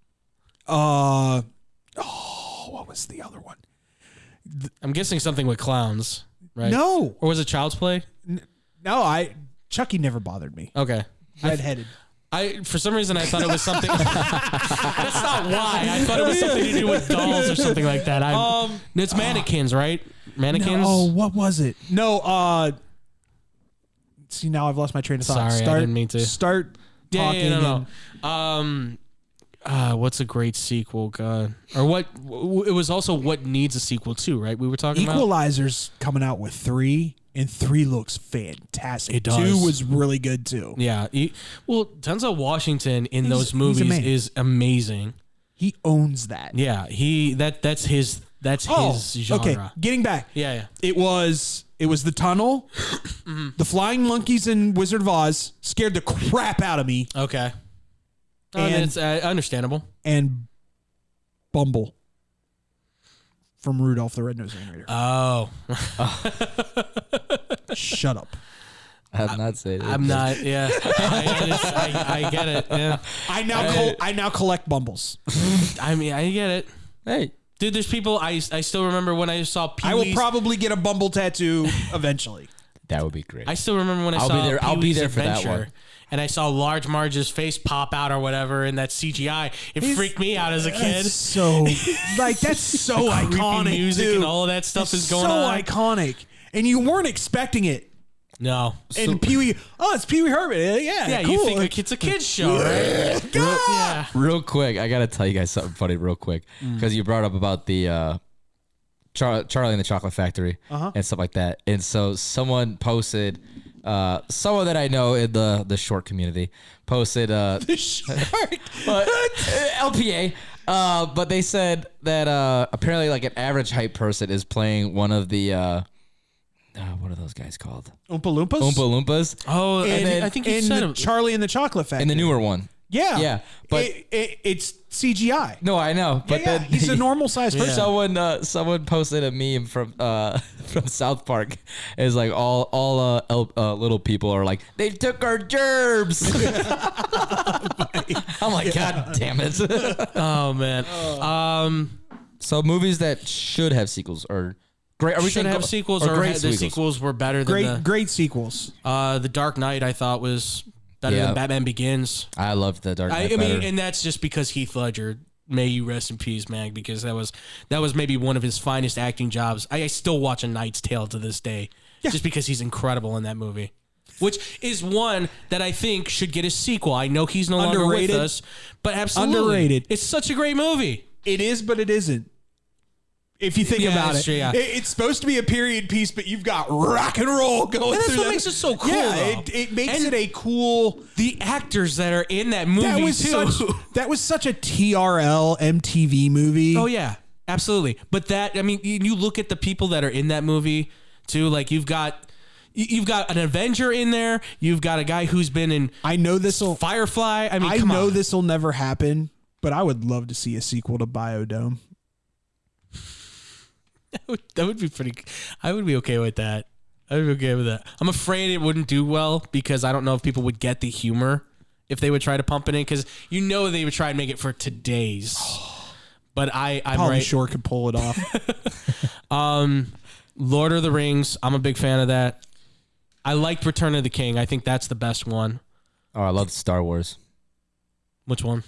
[SPEAKER 2] Uh, oh, what was the other one?
[SPEAKER 3] I'm guessing something with clowns, right?
[SPEAKER 2] No,
[SPEAKER 3] Or was it Child's Play?
[SPEAKER 2] no. I Chucky never bothered me.
[SPEAKER 3] Okay.
[SPEAKER 2] Redheaded.
[SPEAKER 3] I for some reason I thought it was something. That's not why. I thought it was something to do with dolls or something like that. I,
[SPEAKER 2] Um,
[SPEAKER 3] it's mannequins, right? Mannequins.
[SPEAKER 2] Oh, what was it? No. Uh, see, now I've lost my train of thought.
[SPEAKER 3] Sorry, I
[SPEAKER 2] start,
[SPEAKER 3] didn't mean to.
[SPEAKER 2] Start
[SPEAKER 3] yeah,
[SPEAKER 2] talking.
[SPEAKER 3] yeah, no,
[SPEAKER 2] and-
[SPEAKER 3] no. Um, uh, what's a great sequel? God, or what? w- It was also what needs a sequel too, right? We were talking about.
[SPEAKER 2] Equalizer's coming out with three, and three looks fantastic.
[SPEAKER 3] It does.
[SPEAKER 2] Two was really good too.
[SPEAKER 3] Yeah. He, well, Denzel Washington in
[SPEAKER 2] He's-
[SPEAKER 3] those
[SPEAKER 2] he's a
[SPEAKER 3] movies
[SPEAKER 2] man.
[SPEAKER 3] is amazing.
[SPEAKER 2] He owns that.
[SPEAKER 3] Yeah. He that that's his that's
[SPEAKER 2] Oh,
[SPEAKER 3] his genre.
[SPEAKER 2] okay. Getting back.
[SPEAKER 3] Yeah, yeah.
[SPEAKER 2] It was it was the tunnel, the flying monkeys in Wizard of Oz scared the crap out of me.
[SPEAKER 3] Okay. I mean,
[SPEAKER 2] and
[SPEAKER 3] it's uh, understandable.
[SPEAKER 2] and Bumble from Rudolph the Red-Nosed Reindeer.
[SPEAKER 3] Oh,
[SPEAKER 2] Shut up.
[SPEAKER 1] I'm not saying it.
[SPEAKER 3] I'm not. Yeah, I, just, I, I get it. Yeah,
[SPEAKER 2] I now col- I now collect Bumbles.
[SPEAKER 3] I mean, I get it.
[SPEAKER 1] Hey,
[SPEAKER 3] Dude, there's people. I, I still remember when I saw Pee
[SPEAKER 2] I will
[SPEAKER 3] Wee's.
[SPEAKER 2] probably get a Bumble tattoo eventually.
[SPEAKER 1] that would be great.
[SPEAKER 3] I still remember when I
[SPEAKER 1] I'll
[SPEAKER 3] saw
[SPEAKER 1] be there- I'll be
[SPEAKER 3] Pee-wee's
[SPEAKER 1] there for that
[SPEAKER 3] Adventure,
[SPEAKER 1] one.
[SPEAKER 3] and I saw Large Marge's face pop out or whatever in that C G I. It freaked me out as a kid.
[SPEAKER 2] That's so like that's so
[SPEAKER 3] Creepy
[SPEAKER 2] iconic.
[SPEAKER 3] music
[SPEAKER 2] dude.
[SPEAKER 3] and all of that stuff
[SPEAKER 2] It's
[SPEAKER 3] is going
[SPEAKER 2] so
[SPEAKER 3] on.
[SPEAKER 2] iconic, and you weren't expecting it.
[SPEAKER 3] No.
[SPEAKER 2] And Pee Wee, oh, it's Pee Wee Herman. Yeah,
[SPEAKER 3] Yeah,
[SPEAKER 2] cool.
[SPEAKER 3] you think like, it's a kid's show, right? yeah.
[SPEAKER 1] Real quick, I gotta tell you guys something funny, real quick, because you brought up about the uh, Char- Charlie and the Chocolate Factory
[SPEAKER 2] Uh-huh.
[SPEAKER 1] and stuff like that. And so someone posted, uh, someone that I know in the the short community posted, uh, but, uh, L P A. Uh, but they said that uh, apparently, like an average height person is playing one of the uh, uh, what are those guys called?
[SPEAKER 2] Oompa Loompas.
[SPEAKER 1] Oompa Loompas.
[SPEAKER 3] Oh,
[SPEAKER 2] And,
[SPEAKER 3] and
[SPEAKER 1] then
[SPEAKER 3] I think you
[SPEAKER 2] in
[SPEAKER 3] said
[SPEAKER 2] the
[SPEAKER 3] it.
[SPEAKER 2] Charlie and the Chocolate Factory.
[SPEAKER 1] And the newer one.
[SPEAKER 2] yeah,
[SPEAKER 1] Yeah, but-
[SPEAKER 2] it, it, it's C G I.
[SPEAKER 1] No, I know, but
[SPEAKER 2] yeah, yeah,
[SPEAKER 1] then
[SPEAKER 2] he's a normal sized person.
[SPEAKER 1] Someone uh, someone posted a meme from uh, from South Park. It's like all all uh, el- uh, little people are like, they took our gerbs. I'm like, God damn it.
[SPEAKER 3] Oh man. Um,
[SPEAKER 1] So movies that should have sequels or great. Are we
[SPEAKER 3] should
[SPEAKER 1] saying
[SPEAKER 3] have
[SPEAKER 1] go-
[SPEAKER 3] sequels or,
[SPEAKER 1] great
[SPEAKER 3] had the sequels were better than
[SPEAKER 2] Great,
[SPEAKER 3] the
[SPEAKER 2] great sequels.
[SPEAKER 3] uh, the Dark Knight. I thought was better
[SPEAKER 1] Yeah.
[SPEAKER 3] than Batman Begins.
[SPEAKER 1] I loved the Dark
[SPEAKER 3] I,
[SPEAKER 1] Knight
[SPEAKER 3] I mean,
[SPEAKER 1] better.
[SPEAKER 3] and that's just because Heath Ledger. May you rest in peace, man, because that was that was maybe one of his finest acting jobs. I, I still watch A Knight's Tale to this day, just because he's incredible in that movie. Which is one that I think should get a sequel. I know he's no longer
[SPEAKER 2] Underrated.
[SPEAKER 3] with us, but absolutely,
[SPEAKER 2] Underrated.
[SPEAKER 3] It's such a great movie.
[SPEAKER 2] It is, but it isn't. If you think
[SPEAKER 3] Yeah,
[SPEAKER 2] about
[SPEAKER 3] that's
[SPEAKER 2] it.
[SPEAKER 3] true, yeah.
[SPEAKER 2] It- it's supposed to be a period piece, but you've got rock and roll going
[SPEAKER 3] And that's
[SPEAKER 2] through
[SPEAKER 3] what
[SPEAKER 2] that.
[SPEAKER 3] makes it so cool,
[SPEAKER 2] Yeah,
[SPEAKER 3] though.
[SPEAKER 2] it, it makes
[SPEAKER 3] And
[SPEAKER 2] it a cool.
[SPEAKER 3] The actors that are in that movie
[SPEAKER 2] That was
[SPEAKER 3] too.
[SPEAKER 2] such. That was such a T R L M T V movie.
[SPEAKER 3] Oh yeah, absolutely. But that, I mean, you you look at the people that are in that movie too. Like you've got, you- you've got an Avenger in there. You've got a guy who's been in
[SPEAKER 2] I know this will.
[SPEAKER 3] Firefly. I mean,
[SPEAKER 2] I
[SPEAKER 3] come
[SPEAKER 2] know
[SPEAKER 3] on.
[SPEAKER 2] this will never happen, but I would love to see a sequel to Biodome.
[SPEAKER 3] That would, that would be pretty. I would be okay with that. I would be okay with that. I'm afraid it wouldn't do well because I don't know if people would get the humor if they would try to pump it in, because you know they would try and make it for today's. But I, I'm
[SPEAKER 2] Pauly
[SPEAKER 3] right.
[SPEAKER 2] Shore could pull it off.
[SPEAKER 3] Um, Lord of the Rings. I'm a big fan of that. I liked Return of the King. I think that's the best one.
[SPEAKER 1] oh, I love Star Wars.
[SPEAKER 3] Which one?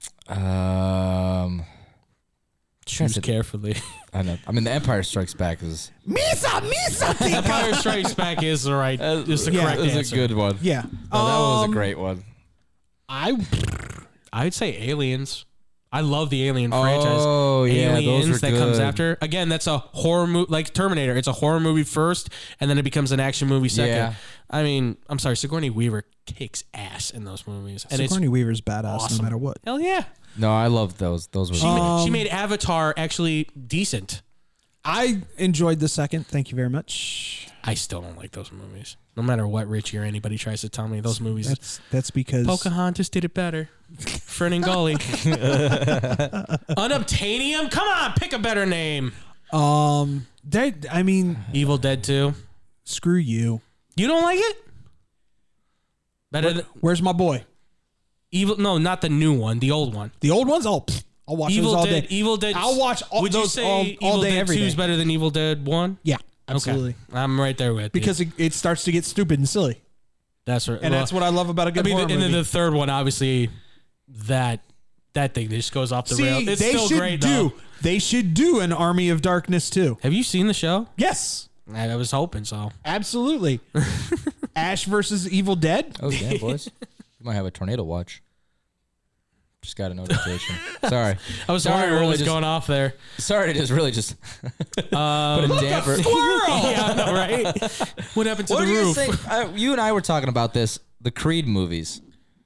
[SPEAKER 1] Um,
[SPEAKER 3] Choose carefully.
[SPEAKER 1] I know. I mean, The Empire Strikes Back is
[SPEAKER 2] Misa, Misa,
[SPEAKER 3] Empire Strikes Back is the right. Is the
[SPEAKER 2] Yeah,
[SPEAKER 3] correct
[SPEAKER 1] is
[SPEAKER 3] answer.
[SPEAKER 1] a good one.
[SPEAKER 2] Yeah.
[SPEAKER 1] No, that one was
[SPEAKER 2] Um,
[SPEAKER 1] a great one.
[SPEAKER 2] I
[SPEAKER 3] I'd say Aliens. I love the Alien franchise.
[SPEAKER 1] Oh, yeah, those
[SPEAKER 3] Aliens
[SPEAKER 1] were
[SPEAKER 3] that comes
[SPEAKER 1] good.
[SPEAKER 3] after. Again, that's a horror movie, like Terminator. It's a horror movie first, and then it becomes an action movie second.
[SPEAKER 1] Yeah.
[SPEAKER 3] I mean, I'm sorry, Sigourney Weaver kicks ass in those movies, and
[SPEAKER 2] Sigourney Weaver's badass
[SPEAKER 3] awesome.
[SPEAKER 2] no matter what.
[SPEAKER 3] it's hell yeah.
[SPEAKER 1] No, I love those. Those were.
[SPEAKER 3] She, ma- she
[SPEAKER 2] Um,
[SPEAKER 3] made Avatar actually decent.
[SPEAKER 2] I enjoyed the second. Thank you very much.
[SPEAKER 3] I still don't like those movies. No matter what Richie or anybody tries to tell me, those movies.
[SPEAKER 2] That's that's because
[SPEAKER 3] Pocahontas did it better. Ferngully. Unobtainium? Come on, pick a better name.
[SPEAKER 2] um that I mean
[SPEAKER 3] Evil Dead two.
[SPEAKER 2] screw you.
[SPEAKER 3] You don't like it? Better than
[SPEAKER 2] Where's my boy?
[SPEAKER 3] Evil? No, not the new one. The old one.
[SPEAKER 2] The old ones? Oh, pfft, I'll watch
[SPEAKER 3] Evil
[SPEAKER 2] those all
[SPEAKER 3] Dead.
[SPEAKER 2] day.
[SPEAKER 3] Evil Dead.
[SPEAKER 2] I'll watch all
[SPEAKER 3] Would you
[SPEAKER 2] those
[SPEAKER 3] say
[SPEAKER 2] all,
[SPEAKER 3] Evil
[SPEAKER 2] all day
[SPEAKER 3] Dead
[SPEAKER 2] every
[SPEAKER 3] two
[SPEAKER 2] day.
[SPEAKER 3] is better than Evil Dead one?
[SPEAKER 2] Yeah, absolutely.
[SPEAKER 3] Okay. I'm right there with you.
[SPEAKER 2] Because it, it starts to get stupid and silly,
[SPEAKER 3] that's right.
[SPEAKER 2] and
[SPEAKER 3] Well,
[SPEAKER 2] that's what I love about a
[SPEAKER 3] I
[SPEAKER 2] good
[SPEAKER 3] mean,
[SPEAKER 2] horror
[SPEAKER 3] and then
[SPEAKER 2] movie.
[SPEAKER 3] the third one, obviously, that that thing just goes off the
[SPEAKER 2] See,
[SPEAKER 3] rails. It's
[SPEAKER 2] they
[SPEAKER 3] still
[SPEAKER 2] should
[SPEAKER 3] great,
[SPEAKER 2] do.
[SPEAKER 3] though.
[SPEAKER 2] They should do an Army of Darkness too.
[SPEAKER 3] Have you seen the show?
[SPEAKER 2] Yes,
[SPEAKER 3] I I was hoping so.
[SPEAKER 2] absolutely. Ash versus Evil Dead.
[SPEAKER 1] Oh, damn, boys. You might have a tornado watch. Just got a notification. Sorry.
[SPEAKER 3] I was
[SPEAKER 1] Sorry,
[SPEAKER 3] wondering what
[SPEAKER 1] really
[SPEAKER 3] was
[SPEAKER 1] just-
[SPEAKER 3] going off there.
[SPEAKER 1] Sorry to just really just
[SPEAKER 3] Um,
[SPEAKER 1] put a damper.
[SPEAKER 3] yeah, I know, right? What happened to
[SPEAKER 1] What
[SPEAKER 3] the
[SPEAKER 1] do you
[SPEAKER 3] roof?
[SPEAKER 1] think? Uh, you and I were talking about this. The Creed movies.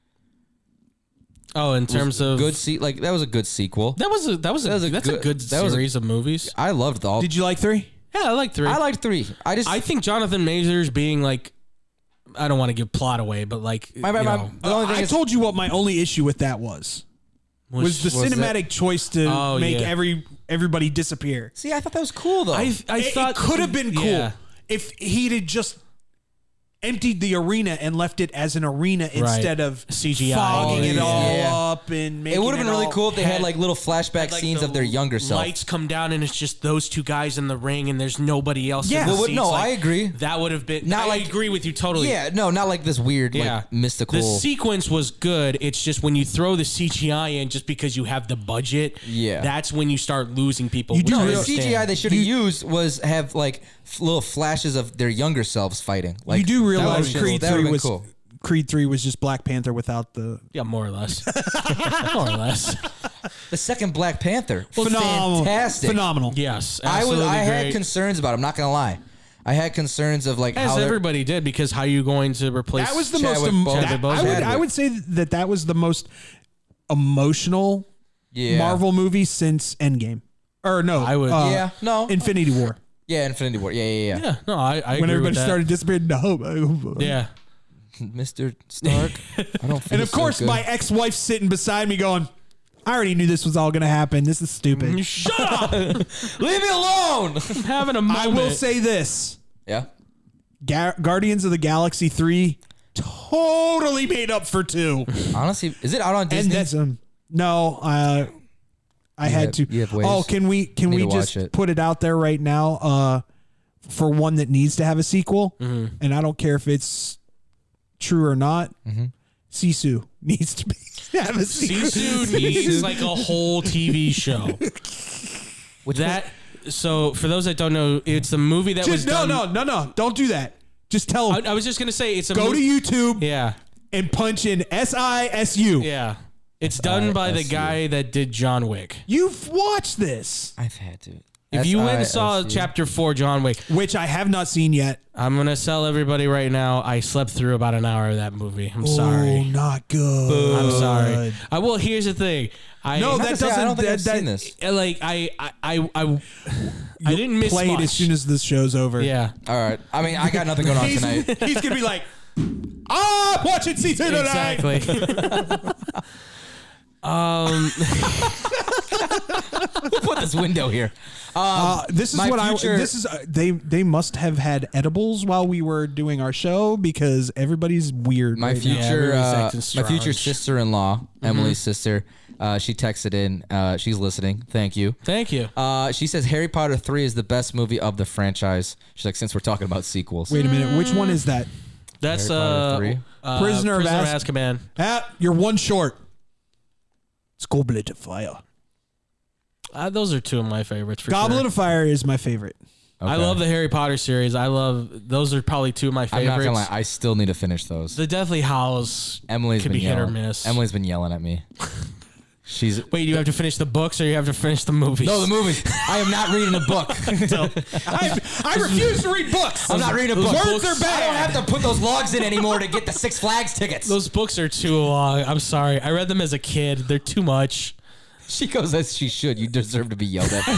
[SPEAKER 3] Oh, in terms of
[SPEAKER 1] good, se- like that was a good sequel.
[SPEAKER 3] that was a that was a,
[SPEAKER 1] That was a
[SPEAKER 3] that's a
[SPEAKER 1] good-
[SPEAKER 3] good
[SPEAKER 1] that was a-
[SPEAKER 3] series of movies.
[SPEAKER 1] I loved all.
[SPEAKER 2] Did you like three?
[SPEAKER 3] Yeah, I like three.
[SPEAKER 1] I liked three. I just
[SPEAKER 3] I think Jonathan Majors being like I don't want to give plot away, but like,
[SPEAKER 1] My, my,
[SPEAKER 3] you
[SPEAKER 1] my,
[SPEAKER 3] know,
[SPEAKER 1] the only thing
[SPEAKER 2] I
[SPEAKER 1] is,
[SPEAKER 2] told you what my only issue with that was. Was the
[SPEAKER 1] was
[SPEAKER 2] cinematic choice to
[SPEAKER 3] Oh,
[SPEAKER 2] make
[SPEAKER 3] yeah.
[SPEAKER 2] every everybody disappear.
[SPEAKER 1] see, I thought that was cool though.
[SPEAKER 3] I I
[SPEAKER 2] It,
[SPEAKER 3] thought
[SPEAKER 2] it could have been cool
[SPEAKER 3] Yeah.
[SPEAKER 2] if he'd had just emptied the arena and left it as an arena instead of
[SPEAKER 3] C G I.
[SPEAKER 2] fogging it
[SPEAKER 3] Oh,
[SPEAKER 2] all
[SPEAKER 1] yeah.
[SPEAKER 2] up and making
[SPEAKER 1] it would have been really
[SPEAKER 2] all-
[SPEAKER 1] cool if they had
[SPEAKER 3] had-
[SPEAKER 1] like little flashback
[SPEAKER 3] Like
[SPEAKER 1] scenes
[SPEAKER 3] the
[SPEAKER 1] of their younger self.
[SPEAKER 3] Lights come down and it's just those two guys in the ring and there's nobody else.
[SPEAKER 2] Yeah.
[SPEAKER 3] in the
[SPEAKER 1] Well, what-
[SPEAKER 3] seats.
[SPEAKER 1] no,
[SPEAKER 3] Like,
[SPEAKER 1] I agree.
[SPEAKER 3] That would have been.
[SPEAKER 1] Not
[SPEAKER 3] I
[SPEAKER 1] like-
[SPEAKER 3] agree with you totally.
[SPEAKER 1] Yeah, no, not like this weird,
[SPEAKER 3] Yeah.
[SPEAKER 1] like mystical.
[SPEAKER 3] The sequence was good. It's just when you throw the C G I in just because you have the budget,
[SPEAKER 1] Yeah.
[SPEAKER 3] that's when you start losing people.
[SPEAKER 2] You
[SPEAKER 3] which
[SPEAKER 2] do
[SPEAKER 3] I
[SPEAKER 1] no, the
[SPEAKER 2] real-
[SPEAKER 3] understand.
[SPEAKER 1] C G I they should have used was have like f- little flashes of their younger selves fighting. Like
[SPEAKER 2] You do
[SPEAKER 1] that
[SPEAKER 2] realize
[SPEAKER 1] would've been-
[SPEAKER 2] Creed
[SPEAKER 1] that would've
[SPEAKER 2] three
[SPEAKER 1] been
[SPEAKER 2] was
[SPEAKER 1] cool.
[SPEAKER 2] Creed three was just Black Panther without the
[SPEAKER 3] Yeah, more or less. more or less.
[SPEAKER 1] The second Black Panther,
[SPEAKER 2] phenomenal,
[SPEAKER 1] fantastic.
[SPEAKER 2] phenomenal.
[SPEAKER 3] Yes,
[SPEAKER 1] I was,
[SPEAKER 3] absolutely
[SPEAKER 1] I had
[SPEAKER 3] great.
[SPEAKER 1] concerns about it. I'm not gonna lie. I had concerns of like
[SPEAKER 3] As
[SPEAKER 1] how they're-
[SPEAKER 3] everybody did, because how are you going to replace?
[SPEAKER 2] That was the
[SPEAKER 1] Chadwick
[SPEAKER 2] most.
[SPEAKER 1] Boseman.
[SPEAKER 2] Emo- that- I would. I
[SPEAKER 1] Chadwick.
[SPEAKER 2] would say that that was the most emotional
[SPEAKER 1] yeah.
[SPEAKER 2] Marvel movie since Endgame. Or no,
[SPEAKER 3] I would-
[SPEAKER 2] uh,
[SPEAKER 1] Yeah, no,
[SPEAKER 2] Infinity War.
[SPEAKER 1] yeah, Infinity War. Yeah, yeah, yeah.
[SPEAKER 3] Yeah, no, I, I
[SPEAKER 2] When
[SPEAKER 3] agree
[SPEAKER 2] everybody
[SPEAKER 3] with that.
[SPEAKER 2] started disappearing. No,
[SPEAKER 3] Yeah,
[SPEAKER 1] Mister Stark. I don't. Feel
[SPEAKER 2] and of
[SPEAKER 1] so
[SPEAKER 2] course,
[SPEAKER 1] good.
[SPEAKER 2] my ex-wife sitting beside me, going, "I already knew this was all going to happen. This is stupid."
[SPEAKER 3] shut up.
[SPEAKER 1] leave me alone.
[SPEAKER 3] I'm having a moment.
[SPEAKER 2] I will say this:
[SPEAKER 1] yeah.
[SPEAKER 2] Ga- Guardians of the Galaxy three totally made up for two,
[SPEAKER 1] Honestly, is it out on
[SPEAKER 2] and
[SPEAKER 1] Disney?
[SPEAKER 2] that's um, no. Uh, I had
[SPEAKER 1] have-
[SPEAKER 2] to.
[SPEAKER 1] you have ways.
[SPEAKER 2] Oh, can we can
[SPEAKER 1] Need
[SPEAKER 2] we
[SPEAKER 1] to
[SPEAKER 2] just
[SPEAKER 1] watch it.
[SPEAKER 2] put it out there right now? Uh, for one that needs to have a sequel,
[SPEAKER 1] Mm-hmm.
[SPEAKER 2] and I don't care if it's true or not.
[SPEAKER 1] Mm-hmm.
[SPEAKER 2] Sisu needs to be have a sequel.
[SPEAKER 3] Sisu needs like a whole T V show.
[SPEAKER 1] Which
[SPEAKER 3] That so for those that don't know, it's a movie that was
[SPEAKER 2] Just no,
[SPEAKER 3] done.
[SPEAKER 2] no, no, no! Don't do that. Just tell
[SPEAKER 3] I,
[SPEAKER 2] them.
[SPEAKER 3] I was just gonna say it's a
[SPEAKER 2] Go
[SPEAKER 3] mo-
[SPEAKER 2] to YouTube
[SPEAKER 3] Yeah,
[SPEAKER 2] and punch in S I S U.
[SPEAKER 3] yeah. It's done by the
[SPEAKER 1] S I S U.
[SPEAKER 3] guy that did John Wick.
[SPEAKER 2] You've watched this,
[SPEAKER 1] I've had to.
[SPEAKER 3] If you went and saw
[SPEAKER 1] S I S U.
[SPEAKER 3] chapter four, John Wick,
[SPEAKER 2] which I have not seen yet.
[SPEAKER 3] I'm gonna sell everybody right now. I slept through about an hour of that movie. I'm
[SPEAKER 2] Oh,
[SPEAKER 3] sorry.
[SPEAKER 2] not good.
[SPEAKER 3] I'm sorry. I will. Here's the thing. I
[SPEAKER 2] No,
[SPEAKER 1] I'm not
[SPEAKER 2] that
[SPEAKER 1] gonna say, I
[SPEAKER 2] doesn't.
[SPEAKER 1] don't think
[SPEAKER 2] that,
[SPEAKER 1] I've
[SPEAKER 2] that,
[SPEAKER 1] seen this.
[SPEAKER 3] uh, like I I I I, I didn't miss
[SPEAKER 2] Play it
[SPEAKER 3] much.
[SPEAKER 2] as soon as this show's over.
[SPEAKER 3] Yeah,
[SPEAKER 1] All right. I mean, I got nothing going on
[SPEAKER 2] he's,
[SPEAKER 1] tonight.
[SPEAKER 2] he's gonna be like, "Ah, watching season tonight."
[SPEAKER 3] exactly. um,
[SPEAKER 1] Put this window here. Um,
[SPEAKER 2] Uh, this is
[SPEAKER 1] my
[SPEAKER 2] what
[SPEAKER 1] future-
[SPEAKER 2] I. This is uh, they. They must have had edibles while we were doing our show because everybody's weird.
[SPEAKER 1] my
[SPEAKER 2] right now.
[SPEAKER 1] future,
[SPEAKER 3] everybody's
[SPEAKER 1] uh,
[SPEAKER 3] acting
[SPEAKER 1] my future
[SPEAKER 3] strange.
[SPEAKER 1] sister-in-law, Emily's sister. Uh, she texted in. Uh, she's listening. Thank you.
[SPEAKER 3] thank you.
[SPEAKER 1] Uh, she says Harry Potter three is the best movie of the franchise. She's like, since we're talking about sequels.
[SPEAKER 2] Wait a minute. Which one is that?
[SPEAKER 3] That's
[SPEAKER 1] Harry Potter
[SPEAKER 3] uh,
[SPEAKER 1] three?
[SPEAKER 3] uh,
[SPEAKER 2] Prisoner of
[SPEAKER 3] Prisoner of
[SPEAKER 2] Az-
[SPEAKER 3] Azkaban.
[SPEAKER 2] Ah, you're one short. It's Goblet of Fire.
[SPEAKER 3] Uh, those are two of my favorites for
[SPEAKER 2] Goblet
[SPEAKER 3] sure.
[SPEAKER 2] of Fire is my favorite.
[SPEAKER 3] I
[SPEAKER 1] Okay.
[SPEAKER 3] love the Harry Potter series. I love those are probably two of my
[SPEAKER 1] I'm
[SPEAKER 3] favorites.
[SPEAKER 1] not gonna lie. I still need to finish those.
[SPEAKER 3] The Deathly Hallows
[SPEAKER 1] Emily's
[SPEAKER 3] could
[SPEAKER 1] been
[SPEAKER 3] be hit or
[SPEAKER 1] yelling.
[SPEAKER 3] miss.
[SPEAKER 1] Emily's been yelling at me. She's
[SPEAKER 3] Wait, you have to finish the books or you have to finish the movies?
[SPEAKER 1] no the movie. I am not reading a book.
[SPEAKER 2] I, I refuse to read books.
[SPEAKER 1] I'm not reading a book.
[SPEAKER 2] Words are bad.
[SPEAKER 1] I don't have to put those logs in anymore to get the Six Flags tickets.
[SPEAKER 3] Those books are too long. I'm sorry. I read them as a kid. They're too much.
[SPEAKER 1] She goes as she should. You deserve to be yelled at for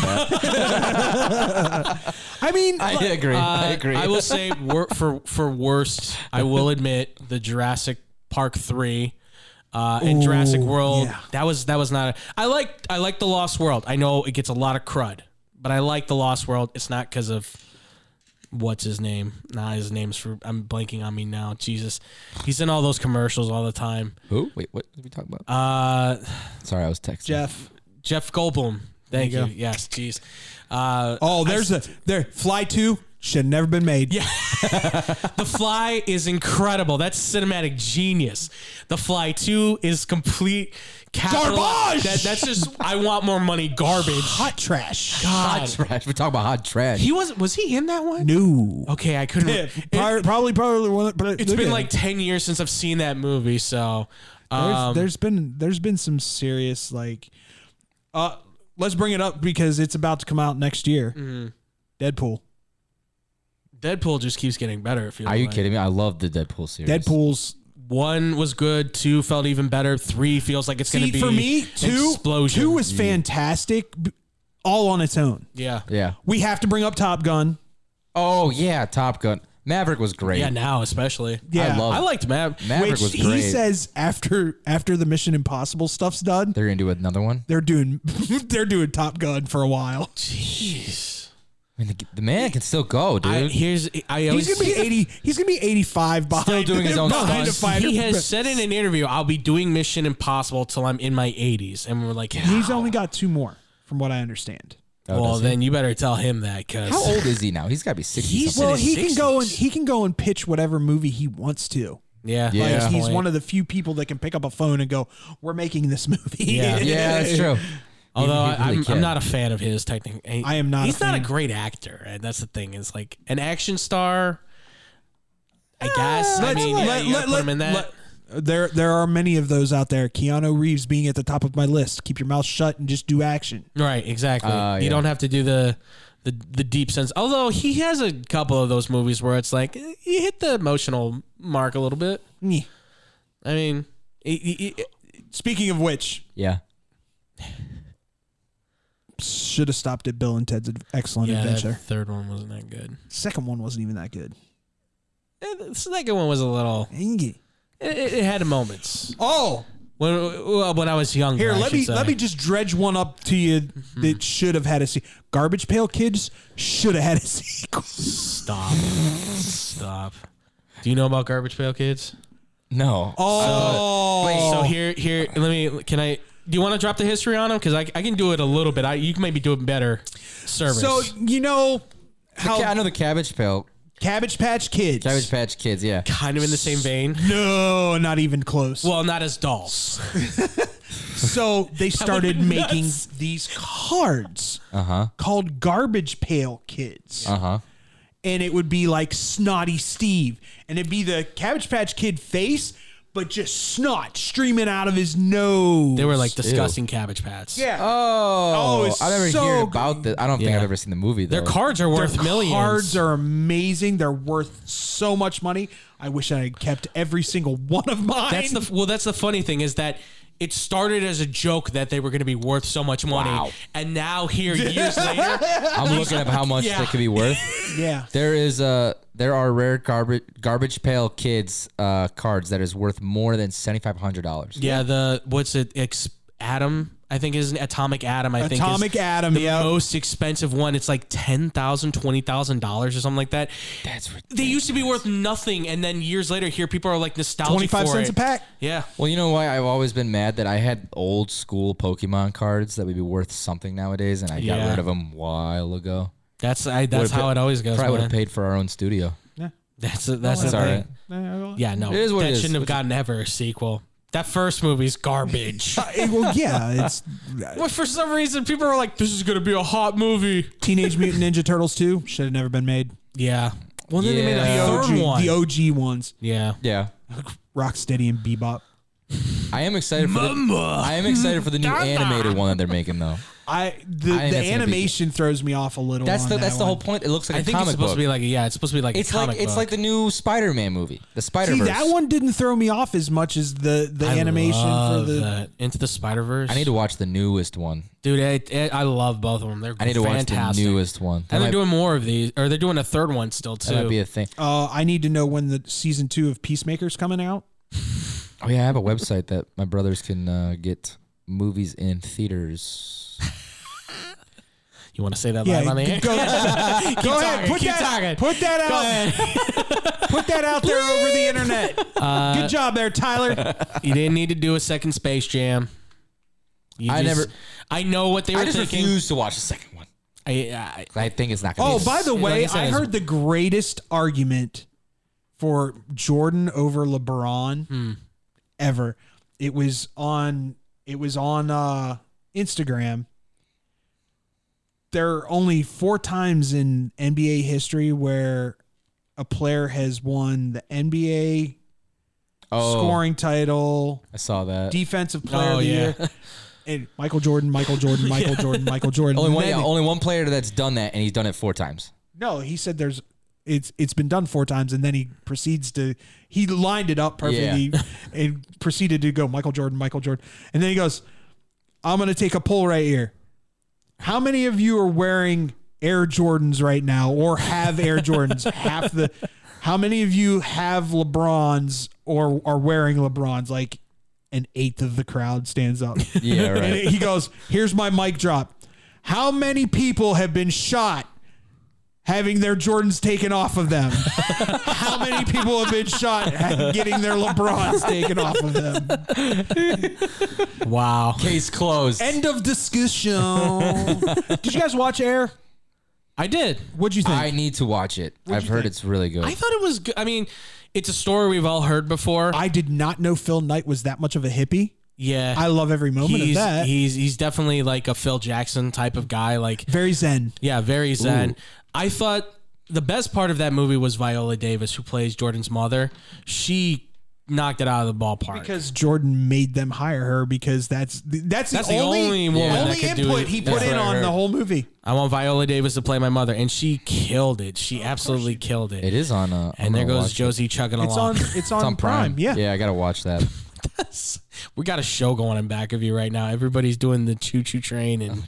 [SPEAKER 1] that.
[SPEAKER 2] I mean,
[SPEAKER 1] I agree. I
[SPEAKER 3] Uh,
[SPEAKER 1] agree.
[SPEAKER 3] I will say wor- for for worst, I will admit the Jurassic Park three uh, and Jurassic World.
[SPEAKER 2] yeah.
[SPEAKER 3] That was that was not. A, I like I like the Lost World. I know it gets a lot of crud, but I like the Lost World. It's not because of what's his name. Nah, his name's for. I'm blanking on me now. Jesus, he's in all those commercials all the time.
[SPEAKER 1] Who? Wait, what did we talk about?
[SPEAKER 3] Uh,
[SPEAKER 1] Sorry, I was texting.
[SPEAKER 2] Jeff.
[SPEAKER 3] Jeff Goldblum. Thank
[SPEAKER 2] There
[SPEAKER 3] you.
[SPEAKER 2] you go.
[SPEAKER 3] Yes, jeez. Uh,
[SPEAKER 2] Oh, there's a there. Fly two should have never been made.
[SPEAKER 3] Yeah. The Fly is incredible. That's cinematic genius. The Fly two is complete capital.
[SPEAKER 2] Garbage!
[SPEAKER 3] That, that's just I want more money garbage.
[SPEAKER 2] Hot trash.
[SPEAKER 1] Hot
[SPEAKER 3] God.
[SPEAKER 1] trash. We talk about hot trash.
[SPEAKER 3] He was was he in that one?
[SPEAKER 2] No.
[SPEAKER 3] Okay, I couldn't.
[SPEAKER 2] Yeah,
[SPEAKER 3] it,
[SPEAKER 2] probably, probably, probably one. But
[SPEAKER 3] it's been like ten years since I've seen that movie, so
[SPEAKER 2] there's,
[SPEAKER 3] um,
[SPEAKER 2] there's been there's been some serious like. Uh, let's bring it up because it's about to come out next year.
[SPEAKER 3] Mm-hmm.
[SPEAKER 2] Deadpool.
[SPEAKER 3] Deadpool just keeps getting better. It feels
[SPEAKER 1] Are you
[SPEAKER 3] like.
[SPEAKER 1] kidding me? I love the Deadpool series.
[SPEAKER 2] Deadpool's.
[SPEAKER 3] One was good. Two felt even better. Three feels like it's going
[SPEAKER 2] See,
[SPEAKER 3] to be
[SPEAKER 2] for me, two
[SPEAKER 3] explosion.
[SPEAKER 2] two was fantastic, b- all on its own.
[SPEAKER 3] yeah.
[SPEAKER 1] Yeah.
[SPEAKER 2] We have to bring up Top Gun.
[SPEAKER 1] Oh yeah, Top Gun. Maverick was great.
[SPEAKER 3] Yeah, now especially.
[SPEAKER 2] Yeah.
[SPEAKER 1] I love.
[SPEAKER 3] I liked Mav.
[SPEAKER 1] Maverick
[SPEAKER 2] Which
[SPEAKER 1] was
[SPEAKER 2] he
[SPEAKER 1] great.
[SPEAKER 2] says after after the Mission Impossible stuff's done,
[SPEAKER 1] They're gonna do another one.
[SPEAKER 2] they're doing they're doing Top Gun for a while.
[SPEAKER 3] Jeez.
[SPEAKER 1] I mean, the, the man can still go, dude.
[SPEAKER 3] I, here's I always
[SPEAKER 2] He's gonna be eighty. He's gonna be eighty-five behind.
[SPEAKER 1] Still doing his own
[SPEAKER 2] behind a
[SPEAKER 1] stunts.
[SPEAKER 2] fighter.
[SPEAKER 3] he has said in an interview, "I'll be doing Mission Impossible till I'm in my eighties," and we're like,
[SPEAKER 2] He's only got two more, from what I understand.
[SPEAKER 1] Oh,
[SPEAKER 3] well,
[SPEAKER 1] does he?
[SPEAKER 3] then you better tell him that because
[SPEAKER 1] How old is he now? He's got to be sixty.
[SPEAKER 3] He's
[SPEAKER 1] something.
[SPEAKER 2] Well,
[SPEAKER 3] his
[SPEAKER 2] he can go and
[SPEAKER 3] sixties.
[SPEAKER 2] he can go and pitch whatever movie he wants to.
[SPEAKER 3] yeah,
[SPEAKER 1] Yeah.
[SPEAKER 2] Like,
[SPEAKER 3] that's
[SPEAKER 2] he's
[SPEAKER 3] point.
[SPEAKER 2] one of the few people that can pick up a phone and go, "We're making this movie."
[SPEAKER 3] Yeah.
[SPEAKER 1] yeah, that's true.
[SPEAKER 3] Although
[SPEAKER 1] He- he really
[SPEAKER 3] I, I'm,
[SPEAKER 1] can.
[SPEAKER 3] I'm not a fan of his technically.
[SPEAKER 2] I am not
[SPEAKER 3] He's
[SPEAKER 2] a
[SPEAKER 3] not a
[SPEAKER 2] fan.
[SPEAKER 3] great actor, and that's the thing. Is like an action star. I guess. I
[SPEAKER 2] Let's-
[SPEAKER 3] mean, yeah,
[SPEAKER 2] let-
[SPEAKER 3] you gotta
[SPEAKER 2] let-
[SPEAKER 3] put
[SPEAKER 2] let-
[SPEAKER 3] him in that.
[SPEAKER 2] let- There, there are many of those out there. Keanu Reeves being at the top of my list. Keep your mouth shut and just do action.
[SPEAKER 3] Right, exactly.
[SPEAKER 1] Uh,
[SPEAKER 3] You
[SPEAKER 1] yeah.
[SPEAKER 3] don't have to do the, the the deep sense. Although he has a couple of those movies where it's like eh, you hit the emotional mark a little bit.
[SPEAKER 2] Nyeh.
[SPEAKER 3] I mean, he- he- he-
[SPEAKER 2] Speaking of which,
[SPEAKER 1] Yeah.
[SPEAKER 2] should have stopped at Bill and Ted's Excellent
[SPEAKER 3] yeah, that
[SPEAKER 2] Adventure.
[SPEAKER 3] third one wasn't that good.
[SPEAKER 2] Second one wasn't even that good.
[SPEAKER 3] Eh, The second one was a little.
[SPEAKER 2] Nyeh.
[SPEAKER 3] It, it it had moments
[SPEAKER 2] Oh,
[SPEAKER 3] when well, when I was younger.
[SPEAKER 2] here,
[SPEAKER 3] I
[SPEAKER 2] let
[SPEAKER 3] should
[SPEAKER 2] me
[SPEAKER 3] say.
[SPEAKER 2] let me just dredge one up to you that should have had a sequel. Garbage Pail Kids should have had a sequel.
[SPEAKER 3] stop. Stop. Do you know about Garbage Pail Kids?
[SPEAKER 1] No.
[SPEAKER 2] Oh,
[SPEAKER 3] So here, here, let me. Can I? Do you want to drop the history on them? Because I, I can do it a little bit. I you can maybe do it better. Service.
[SPEAKER 2] so you know how
[SPEAKER 1] Ca- I know the Cabbage Pail.
[SPEAKER 2] Cabbage Patch Kids.
[SPEAKER 1] Cabbage Patch Kids. Yeah.
[SPEAKER 3] kind of in the same vein.
[SPEAKER 2] No, not even close.
[SPEAKER 3] Well, not as dolls.
[SPEAKER 2] So they started
[SPEAKER 3] be
[SPEAKER 2] making
[SPEAKER 3] nuts.
[SPEAKER 2] these cards
[SPEAKER 1] Uh huh.
[SPEAKER 2] called Garbage Pail Kids.
[SPEAKER 1] Uh huh.
[SPEAKER 2] And it would be like Snotty Steve. And it'd be the Cabbage Patch Kid face, but just snot streaming out of his nose.
[SPEAKER 3] They were like disgusting Cabbage Pats.
[SPEAKER 2] yeah.
[SPEAKER 1] Oh.
[SPEAKER 2] Oh, it's
[SPEAKER 1] I've never
[SPEAKER 2] so
[SPEAKER 1] heard about this. I don't think
[SPEAKER 3] Yeah.
[SPEAKER 1] I've ever seen the movie though.
[SPEAKER 3] Their cards are worth
[SPEAKER 2] Their
[SPEAKER 3] millions.
[SPEAKER 2] cards are amazing. They're worth so much money. I wish I had kept every single one of mine.
[SPEAKER 3] That's the well. That's the funny thing is that it started as a joke that they were going to be worth so much money,
[SPEAKER 1] Wow.
[SPEAKER 3] and now here years later,
[SPEAKER 1] I'm looking up how much
[SPEAKER 3] Yeah.
[SPEAKER 1] they could be worth.
[SPEAKER 2] yeah.
[SPEAKER 1] There is a there are rare garbage garbage pail kids uh, cards that is worth more than seventy five hundred dollars.
[SPEAKER 3] yeah. The what's it? Ex- Atom, I think is an Atomic Atom. I think
[SPEAKER 2] Atomic
[SPEAKER 3] is
[SPEAKER 2] Atom,
[SPEAKER 3] the
[SPEAKER 2] yeah.
[SPEAKER 3] most expensive one. It's like ten thousand, twenty thousand dollars or something like that.
[SPEAKER 1] That's ridiculous.
[SPEAKER 3] They used to be worth nothing, and then years later, here people are like nostalgic
[SPEAKER 2] twenty-five
[SPEAKER 3] for
[SPEAKER 2] cents
[SPEAKER 3] it.
[SPEAKER 2] a pack.
[SPEAKER 3] Yeah.
[SPEAKER 1] Well, you know why I've always been mad that I had old school Pokemon cards that would be worth something nowadays, and I
[SPEAKER 3] Yeah.
[SPEAKER 1] got rid of them a while ago.
[SPEAKER 3] That's I, that's
[SPEAKER 1] Would've
[SPEAKER 3] how
[SPEAKER 1] pa-
[SPEAKER 3] it always goes.
[SPEAKER 1] Probably would
[SPEAKER 3] Man.
[SPEAKER 1] have paid for our own studio.
[SPEAKER 3] That's a, that's
[SPEAKER 1] It's
[SPEAKER 3] the
[SPEAKER 1] all
[SPEAKER 3] thing.
[SPEAKER 1] right.
[SPEAKER 3] Yeah, no,
[SPEAKER 1] It is what
[SPEAKER 3] that
[SPEAKER 1] it is.
[SPEAKER 3] shouldn't have
[SPEAKER 1] Which-
[SPEAKER 3] gotten ever a sequel. That first movie's garbage.
[SPEAKER 2] Uh, well, yeah, it's
[SPEAKER 3] Well, for some reason, people are like, "This is gonna be a hot movie."
[SPEAKER 2] Teenage Mutant Ninja Turtles two should have never been made.
[SPEAKER 3] Yeah. Well, then they made a
[SPEAKER 1] Yeah.
[SPEAKER 2] The
[SPEAKER 3] third
[SPEAKER 2] O G,
[SPEAKER 3] one.
[SPEAKER 2] the O G ones,
[SPEAKER 3] yeah.
[SPEAKER 1] Yeah,
[SPEAKER 2] Rocksteady and Bebop.
[SPEAKER 1] I am excited for the, I am excited for the new animated one that they're making though.
[SPEAKER 2] I the,
[SPEAKER 1] I think
[SPEAKER 2] the
[SPEAKER 1] that's gonna be-
[SPEAKER 2] animation throws me off a little.
[SPEAKER 1] That's
[SPEAKER 2] on
[SPEAKER 1] the
[SPEAKER 2] that
[SPEAKER 1] that's the
[SPEAKER 2] one.
[SPEAKER 1] whole point. It looks like
[SPEAKER 3] I
[SPEAKER 1] a
[SPEAKER 3] think it's
[SPEAKER 1] comic
[SPEAKER 3] supposed
[SPEAKER 1] book.
[SPEAKER 3] to be like, yeah, it's supposed to be like
[SPEAKER 1] it's
[SPEAKER 3] a comic
[SPEAKER 1] like it's
[SPEAKER 3] book.
[SPEAKER 1] like the new Spider-Man movie, the Spider
[SPEAKER 2] See,
[SPEAKER 1] Verse.
[SPEAKER 2] that one didn't throw me off as much as the the
[SPEAKER 3] I
[SPEAKER 2] animation
[SPEAKER 3] love
[SPEAKER 2] for the.
[SPEAKER 3] that. Into the Spider Verse.
[SPEAKER 1] I need to watch the newest one.
[SPEAKER 3] dude. I, I, I love both of them. They're
[SPEAKER 1] I need to
[SPEAKER 3] fantastic.
[SPEAKER 1] watch the newest one. That
[SPEAKER 3] And they're
[SPEAKER 1] might,
[SPEAKER 3] doing more of these, or they're doing a third one still
[SPEAKER 1] that might
[SPEAKER 3] too.
[SPEAKER 1] be a thing.
[SPEAKER 2] Uh, I need to know when the season two of Peacemaker's coming out.
[SPEAKER 1] Oh yeah, I have a website that my brothers can uh, get movies in theaters.
[SPEAKER 3] You want to say that
[SPEAKER 2] Yeah,
[SPEAKER 3] live on the air?
[SPEAKER 2] go, go ahead.
[SPEAKER 3] talking,
[SPEAKER 2] Put
[SPEAKER 3] keep
[SPEAKER 2] that,
[SPEAKER 3] talking.
[SPEAKER 2] put that
[SPEAKER 3] Go
[SPEAKER 2] out.
[SPEAKER 3] ahead.
[SPEAKER 2] Put that out there over the internet.
[SPEAKER 3] Uh,
[SPEAKER 2] Good job there, Tyler.
[SPEAKER 3] You didn't need to do a second Space Jam. You
[SPEAKER 1] I
[SPEAKER 3] just-
[SPEAKER 1] never-
[SPEAKER 3] I know what they were
[SPEAKER 1] I just
[SPEAKER 3] thinking.
[SPEAKER 1] refuse to watch the second one.
[SPEAKER 3] I, I,
[SPEAKER 1] I think it's not going to
[SPEAKER 2] Oh,
[SPEAKER 1] be.
[SPEAKER 2] by the
[SPEAKER 3] like
[SPEAKER 2] way,
[SPEAKER 3] I said,
[SPEAKER 2] I
[SPEAKER 3] it's-
[SPEAKER 2] heard the greatest argument for Jordan over LeBron
[SPEAKER 3] Hmm.
[SPEAKER 2] ever. It was on. It was on uh, Instagram. There are only four times in N B A history where a player has won the N B A
[SPEAKER 1] oh,
[SPEAKER 2] scoring title,
[SPEAKER 1] I saw that.
[SPEAKER 2] defensive player
[SPEAKER 3] Oh,
[SPEAKER 2] of the
[SPEAKER 3] yeah.
[SPEAKER 2] year. And Michael Jordan, Michael Jordan, Michael Jordan, Michael Jordan.
[SPEAKER 1] Only one,
[SPEAKER 2] And
[SPEAKER 1] yeah,
[SPEAKER 2] then-
[SPEAKER 1] only one player that's done that, and he's done it four times.
[SPEAKER 2] No, he said there's it's it's been done four times, and then he proceeds to he lined it up perfectly and proceeded to go Michael Jordan, Michael Jordan, and then he goes, "I'm gonna take a poll right here. How many of you are wearing Air Jordans right now, or have Air Jordans?" Half the How many of you have LeBrons or are wearing LeBrons? Like an eighth of the crowd stands up.
[SPEAKER 1] Yeah, right.
[SPEAKER 2] And he goes, here's my mic drop. How many people have been shot having their Jordans taken off of them? How many people have been shot getting their LeBrons taken off of them?
[SPEAKER 3] Wow.
[SPEAKER 1] Case closed.
[SPEAKER 2] End of discussion. Did you guys watch Air?
[SPEAKER 3] I did.
[SPEAKER 2] What'd you think?
[SPEAKER 1] I need to watch it.
[SPEAKER 2] What'd
[SPEAKER 1] I've
[SPEAKER 2] you
[SPEAKER 1] heard
[SPEAKER 2] think?
[SPEAKER 1] it's really good.
[SPEAKER 3] I thought it was good. I mean, it's a story we've all heard before.
[SPEAKER 2] I did not know Phil Knight was that much of a hippie.
[SPEAKER 3] yeah.
[SPEAKER 2] I love every moment
[SPEAKER 3] he's,
[SPEAKER 2] of that.
[SPEAKER 3] He's he's definitely like a Phil Jackson type of guy. Like,
[SPEAKER 2] Very zen.
[SPEAKER 3] yeah, very zen.
[SPEAKER 1] Ooh.
[SPEAKER 3] I thought the best part of that movie was Viola Davis, who plays Jordan's mother. She knocked it out of the ballpark.
[SPEAKER 2] Because Jordan made them hire her because that's that's,
[SPEAKER 3] That's
[SPEAKER 2] the,
[SPEAKER 3] the
[SPEAKER 2] only,
[SPEAKER 3] only woman
[SPEAKER 2] only
[SPEAKER 3] that could do
[SPEAKER 2] input
[SPEAKER 3] it.
[SPEAKER 2] he
[SPEAKER 3] That's
[SPEAKER 2] put in
[SPEAKER 1] what I
[SPEAKER 2] on
[SPEAKER 1] heard.
[SPEAKER 2] the whole movie.
[SPEAKER 3] I want Viola Davis to play my mother, and she killed it. She absolutely killed it.
[SPEAKER 1] it is on. Uh,
[SPEAKER 3] And there goes Josie chugging
[SPEAKER 2] It's
[SPEAKER 3] along.
[SPEAKER 2] on it's on,
[SPEAKER 1] It's on
[SPEAKER 2] Prime.
[SPEAKER 1] Prime.
[SPEAKER 2] Yeah.
[SPEAKER 1] Yeah, I gotta watch that.
[SPEAKER 3] We got a show going in back of you right now. Everybody's doing the choo choo train, and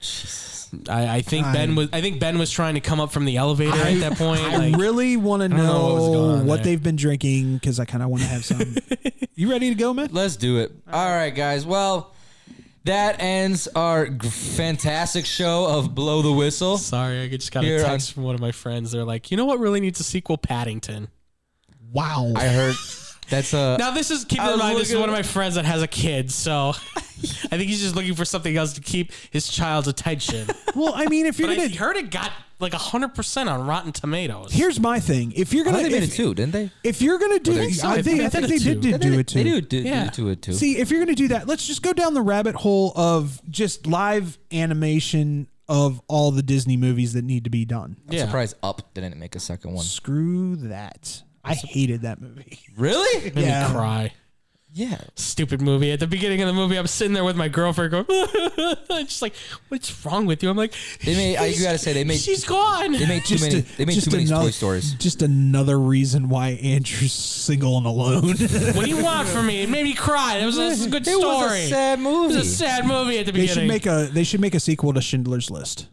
[SPEAKER 3] I, I think
[SPEAKER 2] I-
[SPEAKER 3] Ben was. I think Ben was trying to come up from the elevator
[SPEAKER 2] I-
[SPEAKER 3] at that point.
[SPEAKER 2] I
[SPEAKER 3] like,
[SPEAKER 2] really want to
[SPEAKER 3] don't know what was
[SPEAKER 2] know
[SPEAKER 3] going on
[SPEAKER 2] what
[SPEAKER 3] there.
[SPEAKER 2] they've been drinking because I kind of want to have some. You ready to go, man?
[SPEAKER 1] Let's do it. All right, guys. Well, that ends our g- fantastic show of Blow the Whistle.
[SPEAKER 3] sorry, I just got
[SPEAKER 1] Here
[SPEAKER 3] a
[SPEAKER 1] on-
[SPEAKER 3] text from one of my friends. They're like, you know what really needs a sequel? Paddington.
[SPEAKER 2] Wow.
[SPEAKER 1] I heard that's a.
[SPEAKER 3] Now this is keep
[SPEAKER 1] I
[SPEAKER 3] in
[SPEAKER 1] was
[SPEAKER 3] mind this is
[SPEAKER 1] looking-
[SPEAKER 3] one of my friends that has a kid, so I think he's just looking for something else to keep his child's attention.
[SPEAKER 2] Well, I mean, if you're
[SPEAKER 3] But I
[SPEAKER 2] gonna,
[SPEAKER 3] heard it got like hundred percent on Rotten Tomatoes.
[SPEAKER 2] here's my thing. If you're
[SPEAKER 1] I
[SPEAKER 2] gonna,
[SPEAKER 1] thought they made
[SPEAKER 2] if,
[SPEAKER 1] it too, didn't they?
[SPEAKER 2] if you're gonna do,
[SPEAKER 1] they-
[SPEAKER 2] I
[SPEAKER 3] I
[SPEAKER 2] think
[SPEAKER 3] think
[SPEAKER 2] I
[SPEAKER 3] they
[SPEAKER 2] think
[SPEAKER 3] did
[SPEAKER 2] they
[SPEAKER 3] it
[SPEAKER 2] did,
[SPEAKER 3] too.
[SPEAKER 2] did do it too.
[SPEAKER 1] They do, do,
[SPEAKER 3] Yeah.
[SPEAKER 1] do it too.
[SPEAKER 2] See, if you're going to do that, let's just go down the rabbit hole of just live animation of all the Disney movies that need to be done.
[SPEAKER 1] I'm
[SPEAKER 3] Yeah.
[SPEAKER 1] surprised Up didn't make a second one.
[SPEAKER 2] Screw that. I hated that movie.
[SPEAKER 1] Really?
[SPEAKER 3] Made
[SPEAKER 2] Yeah.
[SPEAKER 3] me cry.
[SPEAKER 1] Yeah.
[SPEAKER 3] Stupid movie. At the beginning of the movie, I'm sitting there with my girlfriend going, I'm just like, what's wrong with you? I'm like,
[SPEAKER 1] They made. I gotta say they made.
[SPEAKER 3] she's gone.
[SPEAKER 1] They made too
[SPEAKER 2] Just
[SPEAKER 1] many.
[SPEAKER 2] a-
[SPEAKER 1] they made
[SPEAKER 2] just
[SPEAKER 1] too many
[SPEAKER 2] another-
[SPEAKER 1] Toy Stories.
[SPEAKER 2] Just another reason why Andrew's single and alone.
[SPEAKER 3] What do you want from me? It made me cry. It was a, it was a good
[SPEAKER 1] It
[SPEAKER 3] story.
[SPEAKER 1] was a sad
[SPEAKER 3] It
[SPEAKER 1] movie.
[SPEAKER 3] was a sad movie at the
[SPEAKER 2] they should
[SPEAKER 3] beginning.
[SPEAKER 2] make a they should make a sequel to Schindler's List.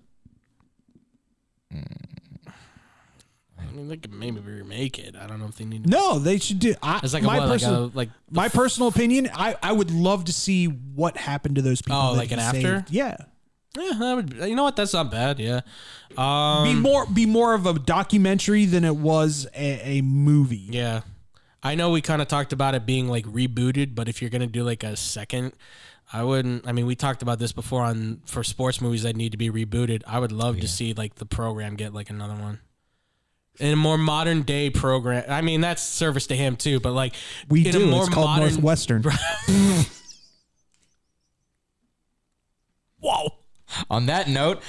[SPEAKER 3] I mean, they could maybe remake it. I don't know if they need to.
[SPEAKER 2] No, they should do. I,
[SPEAKER 3] It's like
[SPEAKER 2] my
[SPEAKER 3] a, what, like
[SPEAKER 2] personal,
[SPEAKER 3] a like
[SPEAKER 2] my personal opinion. I, I would love to see what happened to those people.
[SPEAKER 3] Oh,
[SPEAKER 2] that
[SPEAKER 3] like an
[SPEAKER 2] he
[SPEAKER 3] after?
[SPEAKER 2] saved. Yeah.
[SPEAKER 3] yeah, that would, you know what? That's not bad. Yeah. Um,
[SPEAKER 2] Be more be more of a documentary than it was a, a movie.
[SPEAKER 3] Yeah. I know we kind of talked about it being like rebooted, but if you're going to do like a second, I wouldn't. I mean, we talked about this before on for sports movies that need to be rebooted. I would love to see like the program get like another one. In a more modern day program. I mean, that's service to him too, but like
[SPEAKER 2] We
[SPEAKER 3] in
[SPEAKER 2] do.
[SPEAKER 3] a more
[SPEAKER 2] It's called
[SPEAKER 3] modern,
[SPEAKER 2] Northwestern.
[SPEAKER 3] Whoa.
[SPEAKER 1] On that note,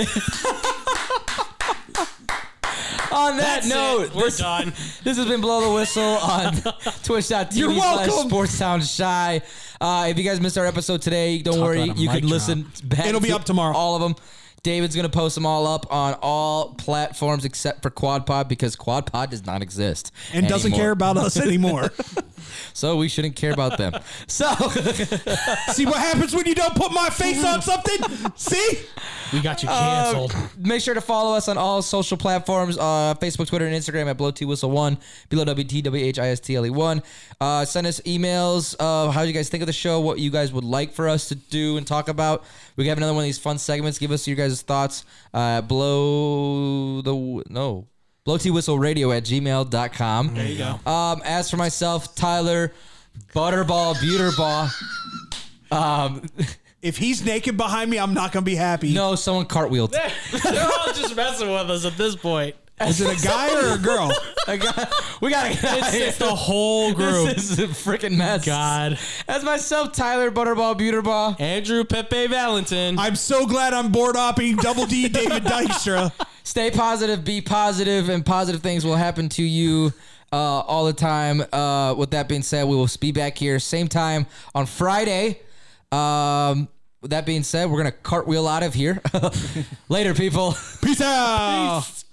[SPEAKER 1] on that
[SPEAKER 3] That's
[SPEAKER 1] note,
[SPEAKER 3] it. We're
[SPEAKER 1] this,
[SPEAKER 3] done.
[SPEAKER 1] this has been Blow the Whistle on twitch dot t v
[SPEAKER 2] You're
[SPEAKER 1] slash
[SPEAKER 2] welcome.
[SPEAKER 1] Sportstown Shy. Uh, if you guys missed our episode today, don't
[SPEAKER 3] Talk
[SPEAKER 1] worry.
[SPEAKER 3] about a
[SPEAKER 1] You
[SPEAKER 3] mic
[SPEAKER 1] can listen back.
[SPEAKER 2] It'll be
[SPEAKER 1] to
[SPEAKER 2] up tomorrow.
[SPEAKER 1] All of them. David's going to post them all up on all platforms except for QuadPod because QuadPod does not exist.
[SPEAKER 2] And doesn't
[SPEAKER 1] anymore.
[SPEAKER 2] care about us anymore.
[SPEAKER 1] So we shouldn't care about them. So
[SPEAKER 2] See what happens when you don't put my face on something? See?
[SPEAKER 3] We got you canceled.
[SPEAKER 1] make sure to follow us on all social platforms, uh, Facebook, Twitter, and Instagram at Blow T Whistle one, below W T W H I S T L E one. Uh, send us emails of how you guys think of the show, what you guys would like for us to do and talk about. We have another one of these fun segments. Give us your guys' thoughts. Uh, blow the no. Blow T Whistle Radio at gmail dot com. There
[SPEAKER 3] you go.
[SPEAKER 1] Um, as for myself, Tyler, Butterball, Buterball. Um,
[SPEAKER 2] If he's naked behind me, I'm not going to be happy.
[SPEAKER 1] no, someone cartwheeled.
[SPEAKER 3] They're all just messing with us at this point.
[SPEAKER 2] Is it a guy or a girl?
[SPEAKER 1] I got, we gotta get out of
[SPEAKER 3] It's,
[SPEAKER 1] here.
[SPEAKER 3] it's the whole group.
[SPEAKER 1] This is a freaking mess.
[SPEAKER 3] God.
[SPEAKER 1] As myself, Tyler, Butterball, Buterball.
[SPEAKER 3] Andrew Pepe Valentin.
[SPEAKER 2] I'm so glad I'm board opping Double D David Dykstra.
[SPEAKER 1] Stay positive, be positive, and positive things will happen to you uh, all the time. Uh, with that being said, we will be back here same time on Friday. Um, with that being said, we're gonna cartwheel out of here. Later, people.
[SPEAKER 2] Peace out.
[SPEAKER 3] Peace.